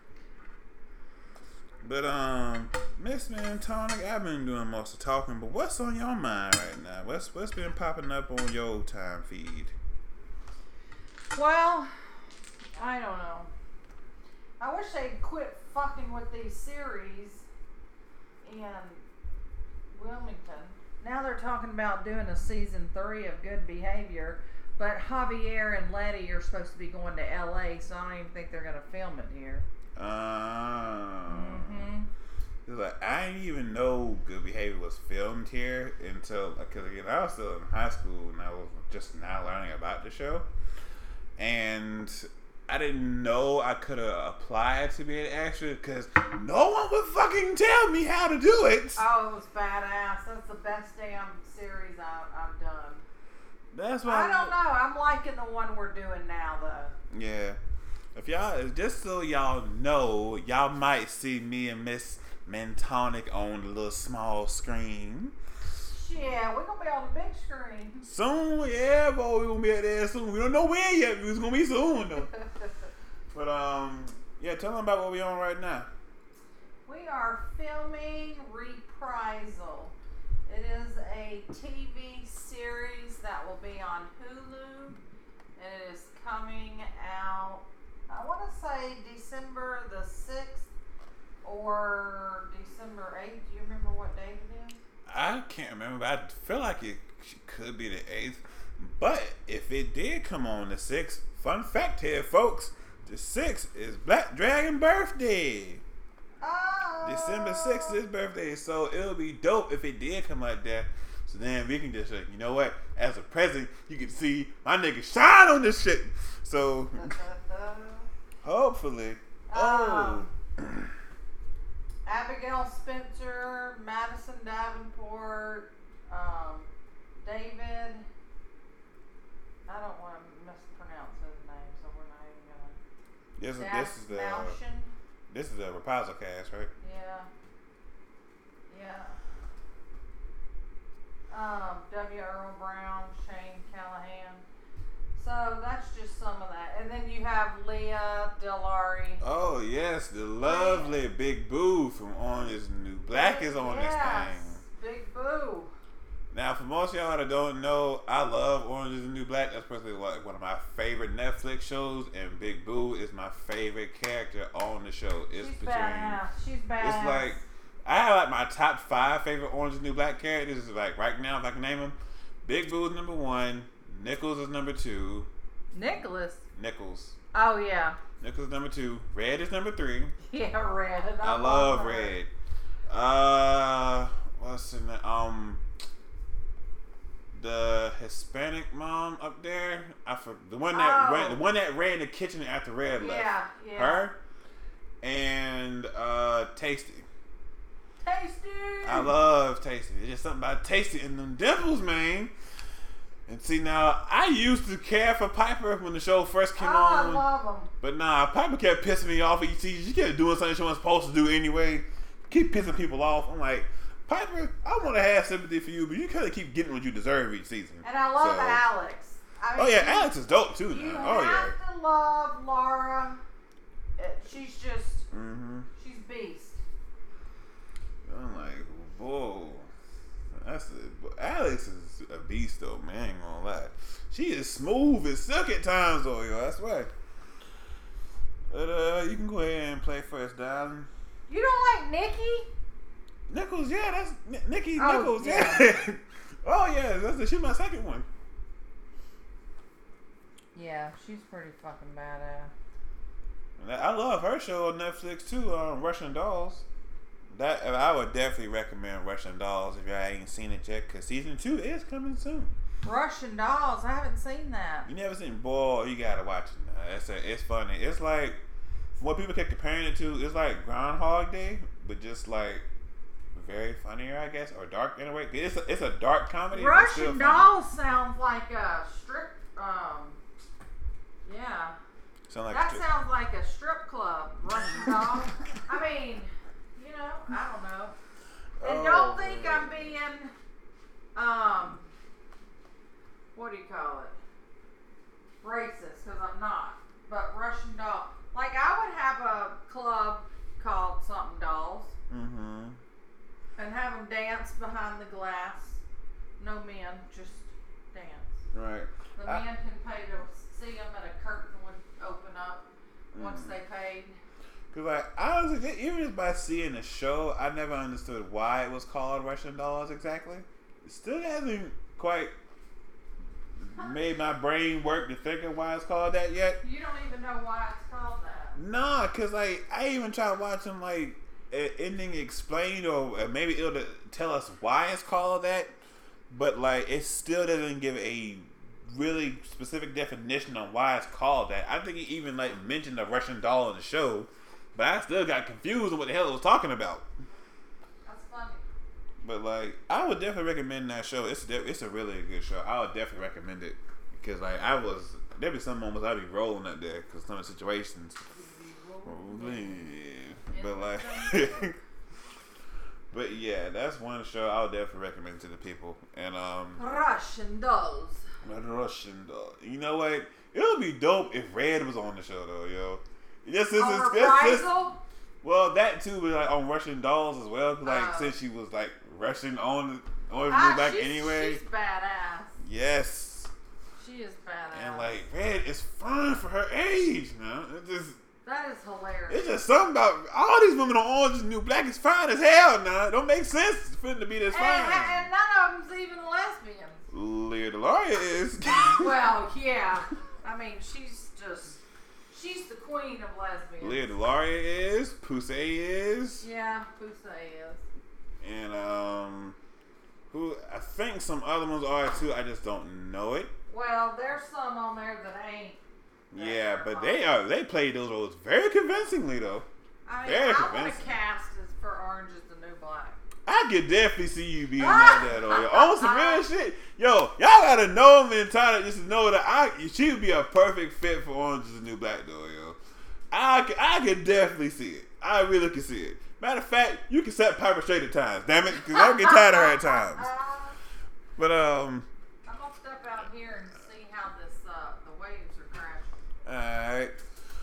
But Miss Mentonic, I've been doing most of talking, but what's on your mind right now? What's been popping up on your time feed? Well, I don't know. I wish they'd quit fucking with these series in Wilmington. Now they're talking about doing a season 3 of Good Behavior, But Javier and Letty are supposed to be going to LA, so I don't even think they're gonna film it here. It's like I didn't even know Good Behavior was filmed here until, because again, I was still in high school and I was just now learning about the show, and I didn't know I could have applied to be an extra because no one would fucking tell me how to do it. Oh, it was badass. That's the best damn series I've done. That's why I don't know. I'm liking the one we're doing now, though. Yeah. If y'all, just so y'all know, y'all might see me and Miss Mentonic on the little small screen. Yeah, we're gonna be on the big screen. Soon, yeah, boy, we're gonna be at there soon. We don't know when yet, but it's gonna be soon though. But yeah, tell them about what we're on right now. We are filming Reprisal. It is a TV series that will be on Hulu, and it is coming out, I want to say December the 6th or December 8th. Do you remember what date it is? I can't remember, but I feel like it could be the 8th. But if it did come on the 6th, fun fact here, folks, the 6th is Black Dragon birthday. Oh. December 6th is his birthday, so it'll be dope if it did come out there. So then we can just, you know what, as a present, you can see my nigga shine on this shit. So, hopefully. Abigail Spencer, Madison Davenport, David, I don't want to mispronounce his name, so we're not even going to. This is a Reprisal cast, right? Yeah. W. Earl Brown, Shane Callahan. So that's just some of that. And then you have Leah Delari. Oh, yes. The lovely Big Boo from Orange is the New Black is on this thing. Big Boo. Now, for most of y'all that don't know, I love Orange is the New Black. That's personally like one of my favorite Netflix shows, and Big Boo is my favorite character on the show. She's badass. She's badass. It's like, I have like my top 5 favorite Orange is the New Black characters. Like right now, if I can name them, Big Boo is number 1. Nichols is number 2. Nichols. Oh yeah. Nichols is number 2. Red is number 3. Yeah, Red. I love Red. What's the name? The Hispanic mom up there. The one that ran the kitchen after Red left. Yeah. Her and Tasty. I love Tasty. There's just something about Tasty and them dimples, man. And see, now, I used to care for Piper when the show first came on. I love him. But nah, Piper kept pissing me off each season. She kept doing something she wasn't supposed to do anyway. Keep pissing people off. I'm like, Piper, I want to have sympathy for you, but you kind of keep getting what you deserve each season. And I love Alex. Alex is dope too now. You have to love Laura. She's just, she's beast. I'm like, whoa. Alex is a beast though, man. I ain't gonna lie. She is smooth as silk at times though, yo. That's right. But you can go ahead and play first, darling. You don't like Nikki? Nichols, yeah, that's Nikki Nichols, yeah. Oh yeah, she's my second one. Yeah, she's pretty fucking badass. I love her show on Netflix too, Russian Dolls. That I would definitely recommend Russian Dolls if y'all ain't seen it yet, because season 2 is coming soon. Russian Dolls, I haven't seen that. You never seen? Boy, you gotta watch it now. It's funny. It's like, from what people kept comparing it to, it's like Groundhog Day, but just like very funnier, I guess, or dark in a way. It's a dark comedy. Russian Dolls sounds like a strip. Yeah. Sounds like a strip club. Russian Dolls. I mean, you know, I don't know. And don't think I'm being, what do you call it? Racist, because I'm not. But Russian Doll. Like, I would have a club called something Dolls. Mm-hmm. And have them dance behind the glass. No men, just dance. Right. The men can pay to see them, and a curtain would open up once they paid. Cause like honestly, even just by seeing the show, I never understood why it was called Russian Dolls exactly. It still hasn't quite made my brain work to think of why it's called that yet. You don't even know why it's called that. Nah, cause like I even tried watching like an ending explained, or maybe it'll tell us why it's called that, but like it still doesn't give a really specific definition on why it's called that. I think he even like mentioned the Russian doll in the show, but I still got confused on what the hell it was talking about. That's funny. But like, I would definitely recommend that show. It's a really good show. I would definitely recommend it because like there'd be some moments I'd be rolling up there because some of the situations. But like, but yeah, that's one show I would definitely recommend to the people. And Russian dolls. Russian doll. You know what? It would be dope if Red was on the show though, yo. Just well, that too, but like on Russian dolls as well. Cause like since she was like Russian on back anyway. She's badass. Yes. She is badass. And like Red is fun for her age, man. That is hilarious. It's just something about all these women on Orange is the New Black is fine as hell now. It don't make sense for them to be this fine. And none of them's even lesbians. Lea DeLaria is. Well, yeah. I mean, she's the queen of lesbians. Lea DeLaria is. Poussey is. Yeah, Poussey is. And who I think some other ones are too. I just don't know it. Well, there's some on there that ain't. Yeah, but they played those roles very convincingly though. I mean, I want to cast as for Orange is the New Black. I could definitely see you being like that on your own some real shit. Yo, y'all gotta know me and Tyler just to know that she would be a perfect fit for Orange is the New Black though, yo. I could definitely see it. I really can see it. Matter of fact, you can set Piper straight at times, damn it, because I get tired of her at times. But I'm gonna step out here and see how the waves are crashing. Alright.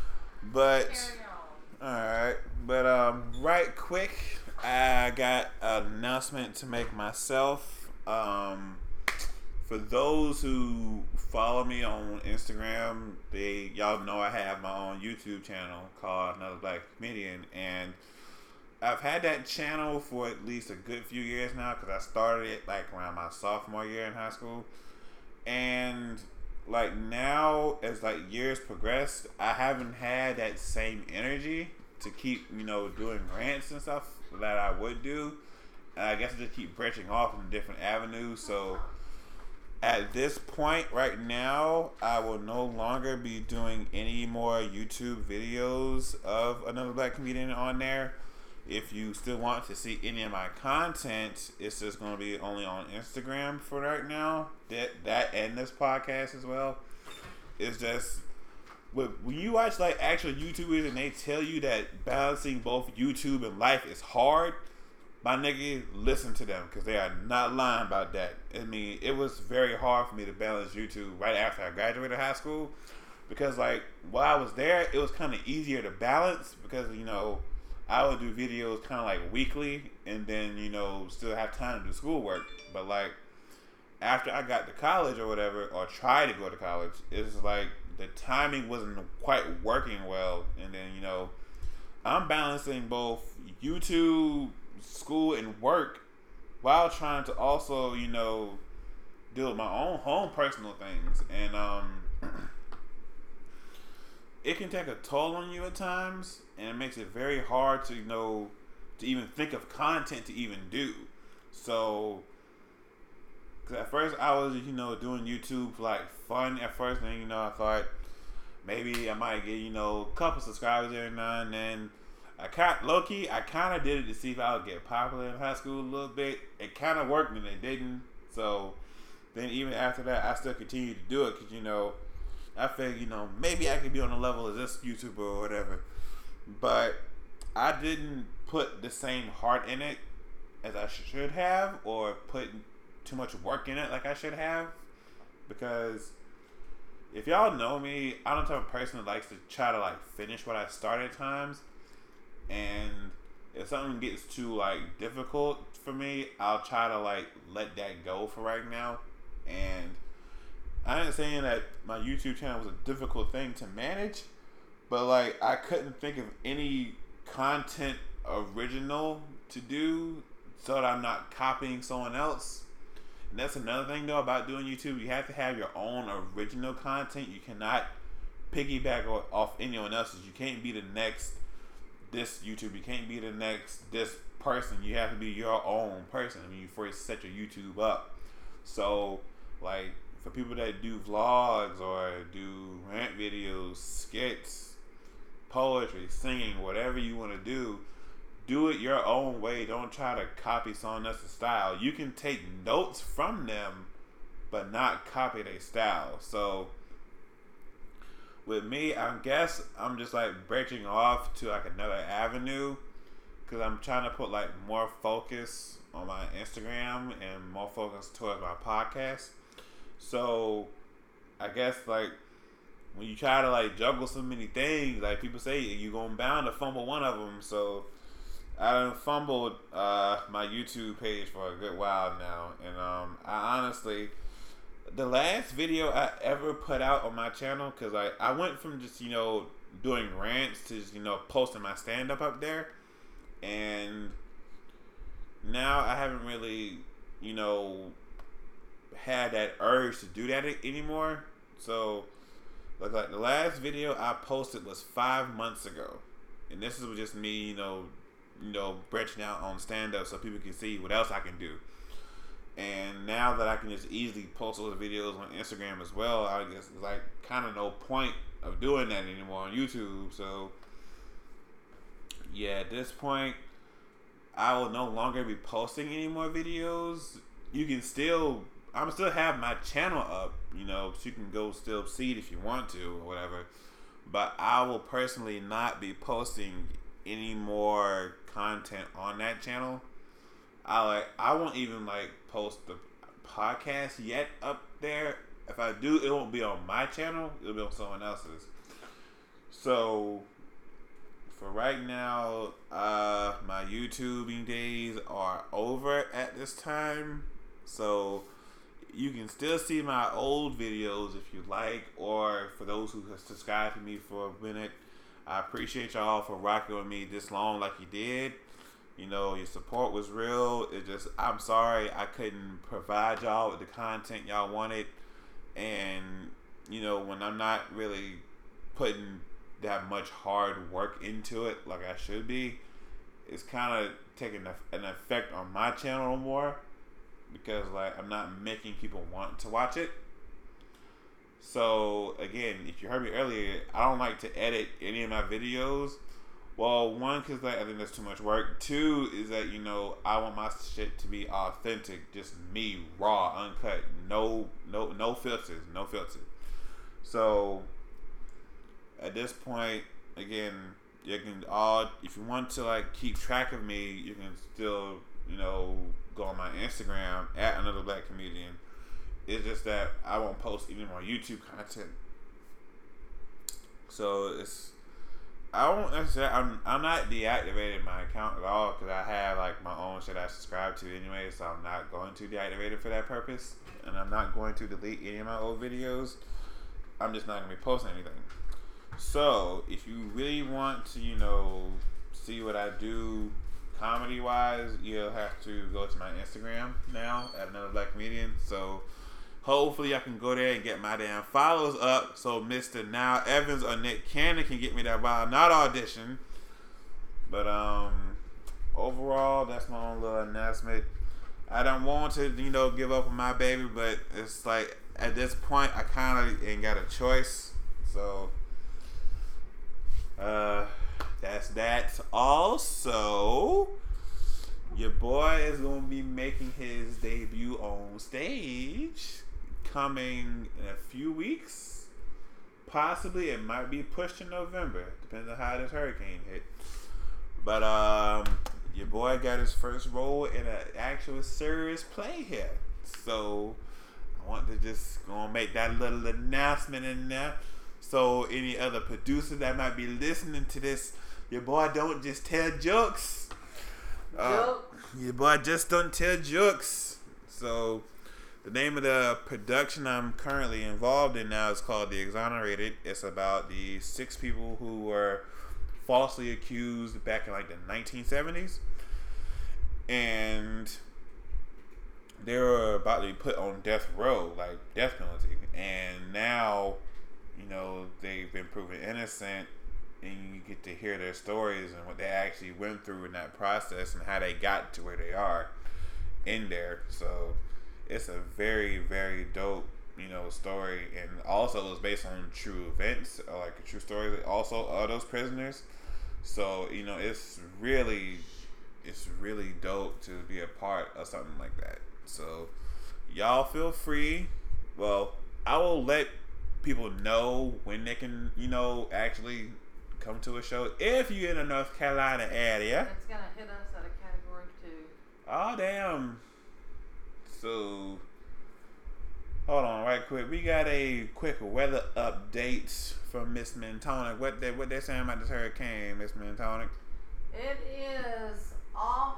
But right quick, I got an announcement to make myself. For those who follow me on Instagram, y'all know I have my own YouTube channel called Another Black Comedian, and I've had that channel for at least a good few years now because I started it like around my sophomore year in high school, and like now as like years progressed, I haven't had that same energy to keep doing rants and stuff that I would do. And I guess I just keep branching off in different avenues. So at this point right now, I will no longer be doing any more YouTube videos of Another Black Comedian on there. If you still want to see any of my content, it's just going to be only on Instagram for right now. That and this podcast as well. It's just when you watch like actual YouTubers and they tell you that balancing both YouTube and life is hard, my nigga, listen to them because they are not lying about that. I mean, it was very hard for me to balance YouTube right after I graduated high school because like while I was there, it was kind of easier to balance because I would do videos kind of like weekly and then still have time to do schoolwork. But like after I got to college or whatever, or tried to go to college, it's like the timing wasn't quite working well. And then I'm balancing both YouTube, school, and work while trying to also deal with my own home personal things. And it can take a toll on you at times, and it makes it very hard to to even think of content to even do. So, because at first I was doing YouTube for like fun at first, and I thought maybe I might get a couple subscribers every now and then. I kind of did it to see if I would get popular in high school a little bit. It kind of worked and it didn't. So then even after that, I still continued to do it because I figured maybe I could be on the level of this YouTuber or whatever. But I didn't put the same heart in it as I should have, or put too much work in it like I should have. Because if y'all know me, I'm the type of person that likes to try to like finish what I started at times. And if something gets too like difficult for me, I'll try to like let that go for right now. And I ain't saying that my YouTube channel was a difficult thing to manage, but like I couldn't think of any content original to do so that I'm not copying someone else. And that's another thing though about doing YouTube. You have to have your own original content. You cannot piggyback off anyone else's. You can't be the next this YouTube. You can't be the next this person. You have to be your own person when you first set your YouTube up. So, like, for people that do vlogs or do rant videos, skits, poetry, singing, whatever you want to do it your own way. Don't try to copy someone else's style. You can take notes from them, but not copy their style. So, with me, I guess I'm just like branching off to like another avenue, because I'm trying to put like more focus on my Instagram and more focus towards my podcast. So I guess like when you try to like juggle so many things, like people say, you're gonna bound to fumble one of them. So I done fumbled my YouTube page for a good while now, and I honestly, the last video I ever put out on my channel, because I went from just doing rants to just posting my stand up there, and now I haven't really had that urge to do that anymore. So like the last video I posted was 5 months ago, and this is just me branching out on stand up so people can see what else I can do. And now that I can just easily post those videos on Instagram as well, I guess it's like kind of no point of doing that anymore on YouTube. So yeah, at this point, I will no longer be posting any more videos. I'm still have my channel up, so you can go still see it if you want to or whatever. But I will personally not be posting any more content on that channel. I won't even post the podcast yet up there. If I do, it won't be on my channel. It'll be on someone else's. So for right now, my YouTubing days are over at this time. So you can still see my old videos if you like, or for those who have subscribed to me for a minute, I appreciate y'all for rocking with me this long like you did. Your support was real. I'm sorry I couldn't provide y'all with the content y'all wanted. And, when I'm not really putting that much hard work into it like I should be, it's kind of taking an effect on my channel more, because I'm not making people want to watch it. So again, if you heard me earlier, I don't like to edit any of my videos. Well, one, because I think that's too much work. Two, is that I want my shit to be authentic, just me, raw, uncut, no filters, no filter. So at this point, again, you can if you want to keep track of me, you can still go on my Instagram at Another Black Comedian. It's just that I won't post any more YouTube content. So I won't necessarily. I'm not deactivating my account at all, because I have my own shit I subscribe to anyway. So I'm not going to deactivate it for that purpose, and I'm not going to delete any of my old videos. I'm just not gonna be posting anything. So if you really want to, see what I do comedy wise, you'll have to go to my Instagram now at Another Black Comedian. So hopefully I can go there and get my damn followers up, so Mr. Now Evans or Nick Cannon can get me that Wild Not audition. But overall, that's my own little announcement. I don't want to give up on my baby, but it's at this point I kind of ain't got a choice. So that's that. Also, your boy is gonna be making his debut on stage coming in a few weeks. Possibly it might be pushed to November, depends on how this hurricane hit. But your boy got his first role in an actual serious play here. So I want to just gonna make that little announcement in there. So any other producer that might be listening to this, your boy don't just tell jokes. Your boy just don't tell jokes. So the name of the production I'm currently involved in now is called The Exonerated. It's about the 6 people who were falsely accused back in the 1970s. And they were about to be put on death row, like death penalty, and now, you know, they've been proven innocent, and you get to hear their stories and what they actually went through in that process and how they got to where they are in there. So it's a very, very dope, you know, story, and also it's based on true events, or like a true story also of those prisoners. So, you know, it's really dope to be a part of something like that. So y'all feel free. Well, I will let people know when they can, you know, actually come to a show if you're in the North Carolina area. It's gonna hit us at a category 2. Oh damn. So hold on right quick. We got a quick weather update from Miss Mentonic. What they saying about this hurricane, Miss Mentonic? It is off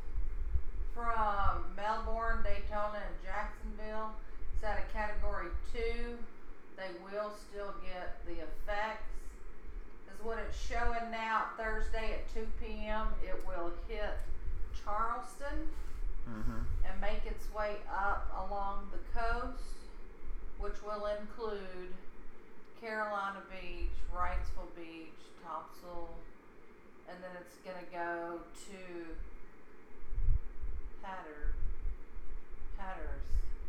from Melbourne, Daytona, and Jacksonville. It's at a category 2. They will still get the effects. This is what it's showing now. Thursday at 2 p.m. It will hit Charleston and make its way up along the coast, which will include Carolina Beach, Wrightsville Beach, Topsail, and then it's going to go to Hatteras.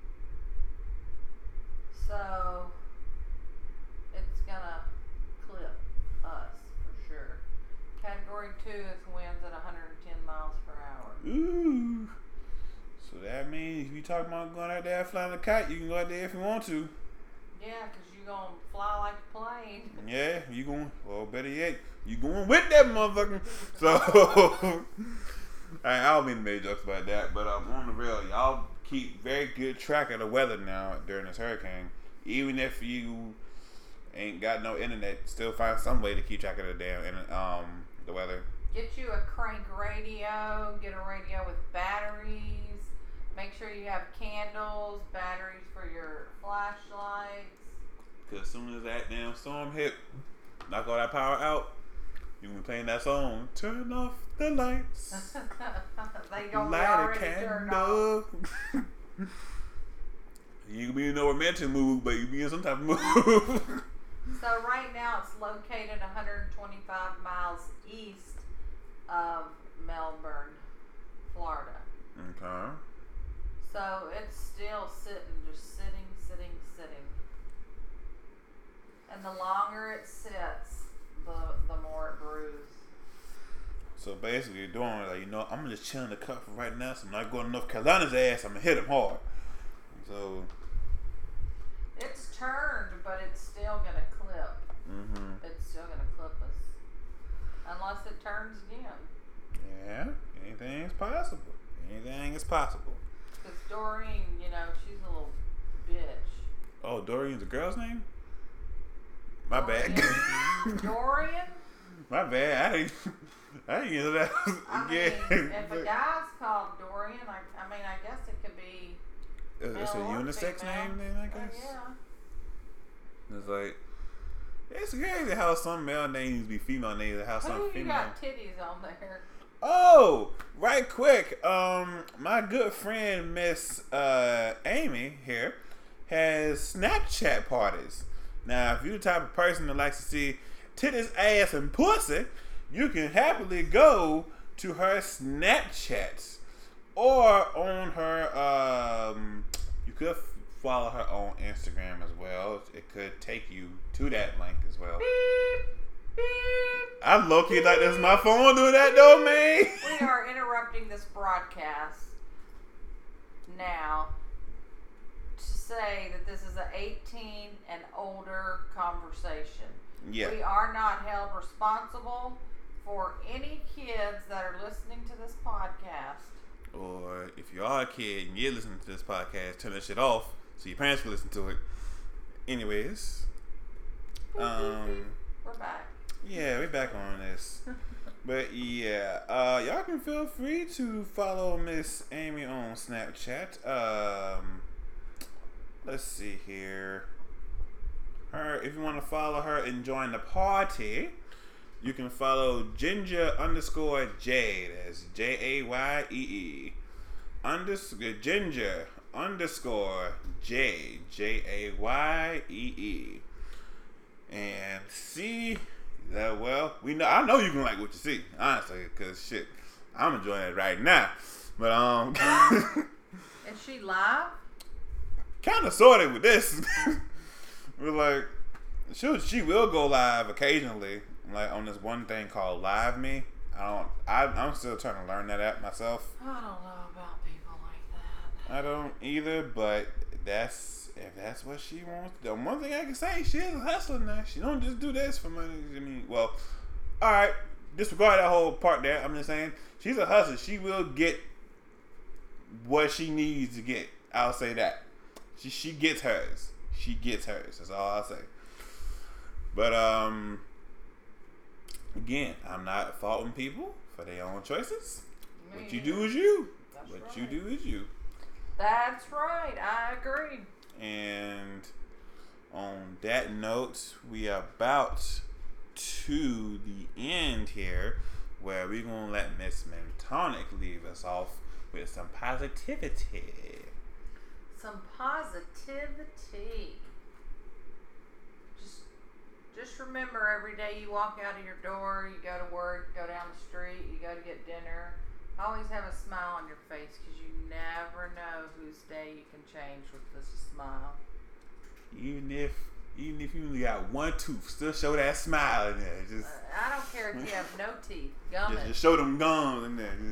So it's going to clip us for sure. Category 2 is winds at 110 miles per hour. Ooh. So that means if you talking about going out there flying a kite, you can go out there if you want to. Yeah, because you're going to fly like a plane. Yeah, you going, well, better yet, you going with that motherfucker. So, I don't mean to make jokes about that, but on the real, y'all keep very good track of the weather now during this hurricane. Even if you ain't got no internet, still find some way to keep track of the damn the weather. Get you a crank radio, get a radio with batteries. Make sure you have candles, batteries for your flashlights. Because as soon as that damn storm hit, knock all that power out, you can be playing that song, turn off the lights. They gonna be light a already turned off. candle. You can be in no romantic mood, but you be in some type of mood. So right now it's located 125 miles east of Melbourne, Florida. Okay. So it's still just sitting. And the longer it sits, the more it brews. So basically, you're doing like, you know, I'm gonna just chill in the cup for right now. So I'm not going to North Carolina's ass. I'm gonna hit him hard. So it's turned, but it's still gonna clip. It's still gonna clip us, unless it turns again. Yeah, anything is possible. Anything is possible. Because Doreen, you know, she's a little bitch. Oh, Dorian's a girl's name? My bad. Dorian? My bad. I didn't know that. I mean, if a guy's called Dorian, I mean, I guess it could be. It's a unisex name, then, I guess? Yeah. It's like, it's crazy how some male names be female names and how some Who you female. got titties on there? Oh, right quick. My good friend Miss Amy here has Snapchat parties. Now, if you're the type of person that likes to see titties, ass, and pussy, you can happily go to her Snapchats or on her. You could follow her on Instagram as well. It could take you to that link as well. Beep, beep. I low-key like this is my phone doing that though, man. We are interrupting this broadcast now to say that this is an 18 and older conversation. Yeah. We are not held responsible for any kids that are listening to this podcast. Or if you are a kid and you're listening to this podcast, turn that shit off so your parents can listen to it. Anyways, We're back. yeah, we're back on this. But yeah, y'all can feel free to follow Miss Amy on Snapchat. Let's see here. If you want to follow her and join the party, you can follow Ginger_Jade. That's Jayee. Ginger underscore JAYEE. And see that I know you can like what you see, honestly, because shit, I'm enjoying it right now. But Is she live? kind of sorted with this. We're like, she will go live occasionally, like on this one thing called Live Me. I'm still trying to learn that app myself. I don't know about people like that. I don't either, but if that's what she wants. The one thing I can say, she is a hustler now. She don't just do this for money. I mean, well, all right, disregard that whole part there. I'm just saying, she's a hustler. She will get what she needs to get. I'll say that. She gets hers. She gets hers. That's all I'll say. But again, I'm not faulting people for their own choices. What you do is you. What you do is you. That's right. I agree. And on that note, we are about to the end here, where we're gonna let Miss Mentonic leave us off with some positivity. Some positivity. Just remember, every day you walk out of your door, you go to work, go down the street, you go to get dinner, always have a smile on your face, because you never know whose day you can change with just a smile. Even if you only got one tooth, still show that smile in there. Just I don't care if you have no teeth, gum just show them gums in there.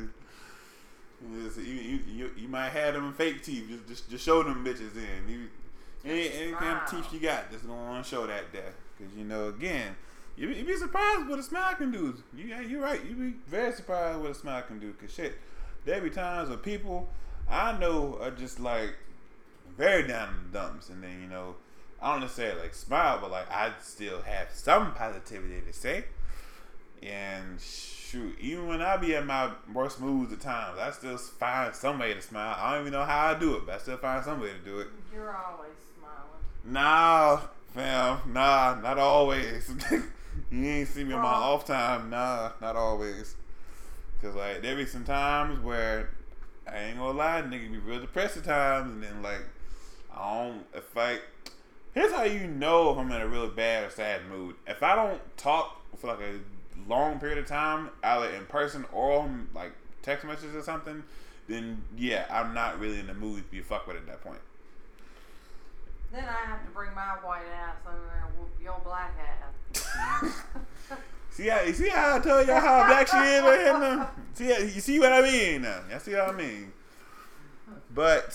You might have them fake teeth. Just show them bitches in. Any kind of teeth you got, just go on and show that there. Because, again, you'd be surprised what a smile can do. You're right. You'd be very surprised what a smile can do. Because, shit, there be times where people I know are just, like, very down in the dumps. And then, I don't necessarily, like, smile, but, like, I still have some positivity to say. And, shoot, even when I be at my worst moods at times, I still find some way to smile. I don't even know how I do it, but I still find some way to do it. You're always smiling. Nah, fam. Nah, not always. You ain't see me on my off time. Nah, not always. Because, like, there be some times where, I ain't gonna lie, nigga be real depressed at times. And then, like, here's how you know if I'm in a really bad or sad mood. If I don't talk for, like, a long period of time, either in person or like text messages or something, then yeah, I'm not really in the mood to be fucked with at that point. Then I have to bring my white ass over there and whoop your black ass. See how I told y'all how black she is right here now? You see what I mean now? Y'all see what I mean? But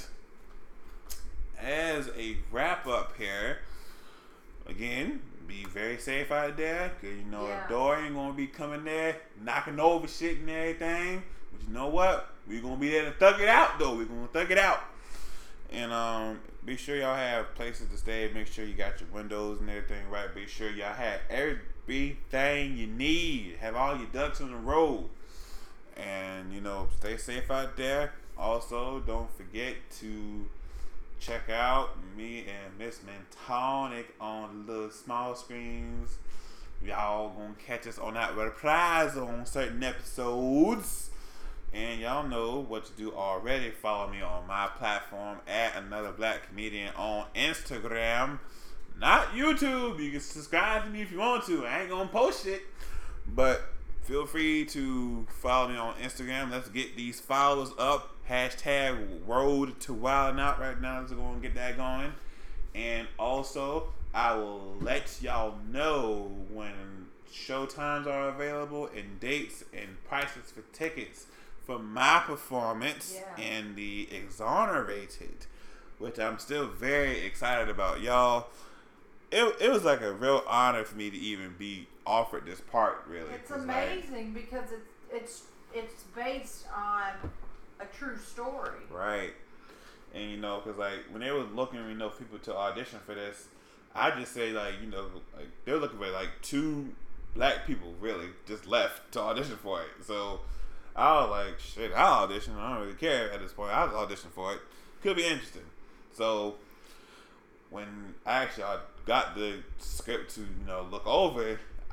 as a wrap up here, again, be very safe out there, because a door ain't gonna be coming there knocking over shit and everything. But you know what? We're gonna be there to thug it out, though. We're gonna thug it out. And be sure y'all have places to stay. Make sure you got your windows and everything right. Be sure y'all have everything you need. Have all your ducks in a row. And stay safe out there. Also, don't forget to check out me and Miss Mentonic on the little small screens. Y'all gonna catch us on that reprise on certain episodes. And y'all know what to do already. Follow me on my platform at Another Black Comedian on Instagram. Not YouTube. You can subscribe to me if you want to. I ain't gonna post it. But feel free to follow me on Instagram. Let's get these followers up. Hashtag Road to Wildin' Out right now. So go and get that going. And also, I will let y'all know when show times are available and dates and prices for tickets for my performance in the Exonerated, which I'm still very excited about. Y'all, it was like a real honor for me to even be offered this part, really. It's amazing because it's based on a true story. Right. And, because, like, when they were looking, people to audition for this, I just say, like, they're looking for, like, 2 black people, really, just left to audition for it. So, I was like, shit, I'll audition. I don't really care at this point. I'll audition for it. Could be interesting. So, when I actually got the script to, look over,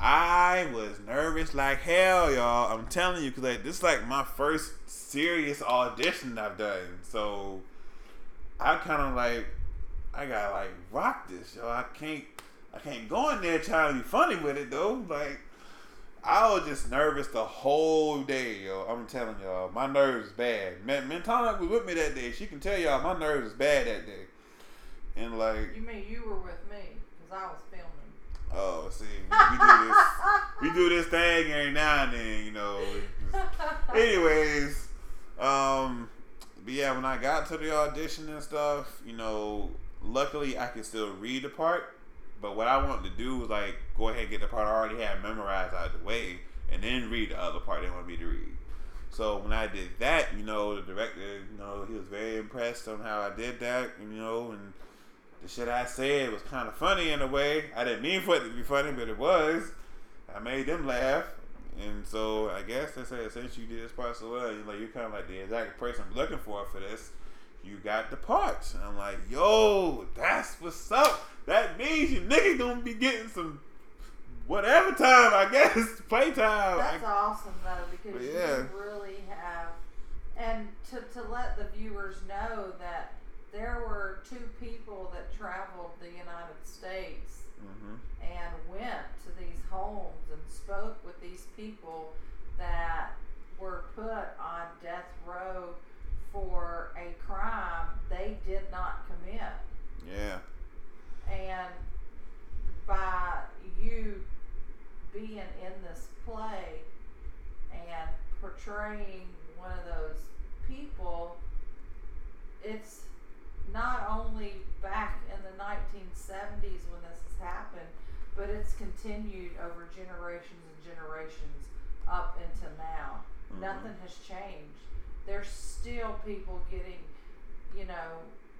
I was nervous like hell, y'all. I'm telling you, because like, this is like my first serious audition I've done. So I kind of like, I gotta like rock this, yo. I can't go in there trying to be funny with it though. Like, I was just nervous the whole day, yo. I'm telling y'all, my nerves was bad. Mentana was with me that day. She can tell y'all my nerves was bad that day. And like, you mean you were with me because I was filming. Oh, see, we do this thing every now and then, you know. Anyways, but yeah, when I got to the audition and stuff, you know, luckily I could still read the part. But what I wanted to do was like go ahead and get the part I already had memorized out of the way, and then read the other part they wanted me to read. So when I did that, you know, the director, you know, he was very impressed on how I did that, you know, and the shit I said was kind of funny in a way. I didn't mean for it to be funny, but it was. I made them laugh. And so I guess they said, since you did this part so well, you're kind of like the exact person I'm looking for this. You got the parts. And I'm like, yo, that's what's up. That means you niggas gonna be getting some whatever time, I guess, playtime. That's awesome though, because yeah. You really have, and to let the viewers know that there were 2 people that traveled the United States and went to these homes and spoke with these people that were put on death row for a crime they did not commit. Yeah. And by you being in this play and portraying one of those people, it's not only back in the 1970s when this has happened, but it's continued over generations and generations up into now. Nothing has changed. There's still people getting, you know,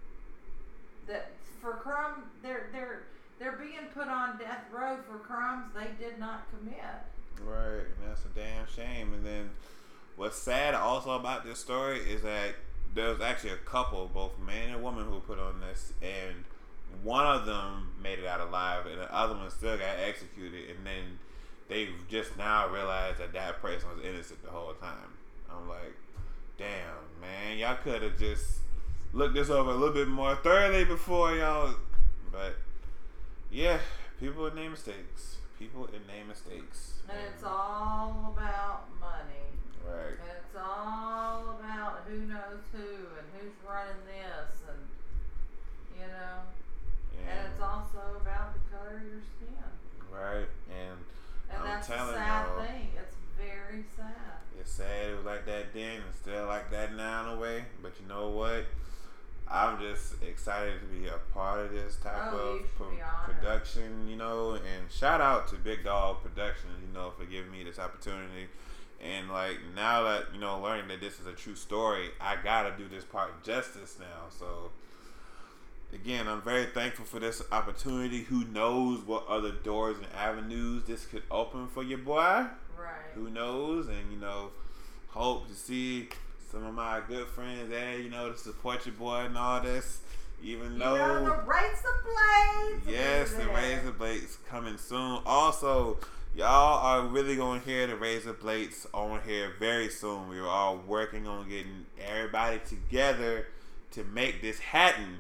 that for crime, they're being put on death row for crimes they did not commit. Right, and that's a damn shame. And then what's sad also about this story is that there was actually a couple, both man and woman, who put on this, and one of them made it out alive, and the other one still got executed. And then they just now realized that that person was innocent the whole time. I'm like, damn, man, y'all could have just looked this over a little bit more thoroughly before y'all. But yeah, people would name mistakes. People and name mistakes. And it's all about money. Right. And it's all about who knows who and who's running this, and you know. Yeah. And it's also about the color of your skin. Right. And I'm that's a telling sad y'all, thing. It's very sad. it's sad it was like that then and still like that now in a way. But you know what? I'm just excited to be a part of this type of production, you know, and shout out to Big Dog Productions, you know, for giving me this opportunity. And like now that, you know, learning that this is a true story, I gotta do this part justice now. So again, I'm very thankful for this opportunity. Who knows what other doors and avenues this could open for your boy? Right. Who knows? And you know, hope to see some of my good friends there, you know, to support your boy and all this. Even though the Razor Blades. Yes, the Razor Blades coming soon. Also, y'all are really gonna hear the Razor Blades on here very soon. We're all working on getting everybody together to make this happen.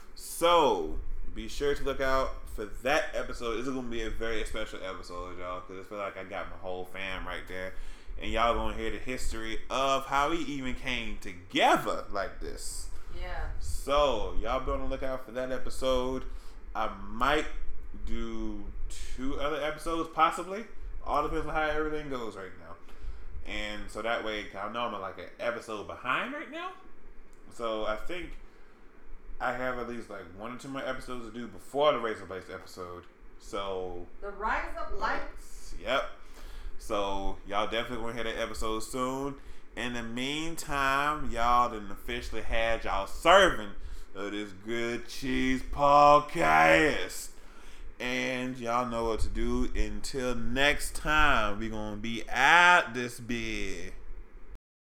So be sure to look out for that episode. This is gonna be a very special episode, y'all, because I feel like I got my whole fam right there. And y'all gonna hear the history of how we even came together like this. Yeah. So y'all be on the lookout for that episode. I might do 2 other episodes, possibly. All depends on how everything goes right now. And so that way, I know I'm like an episode behind right now. So I think I have at least like 1 or 2 more episodes to do before the Razor Blades episode. So the Rise Up Lights. Yep. So y'all definitely gonna hear that episode soon. In the meantime, y'all done officially had y'all serving of this Good Cheese podcast. And y'all know what to do. Until next time, we gonna be out this bit.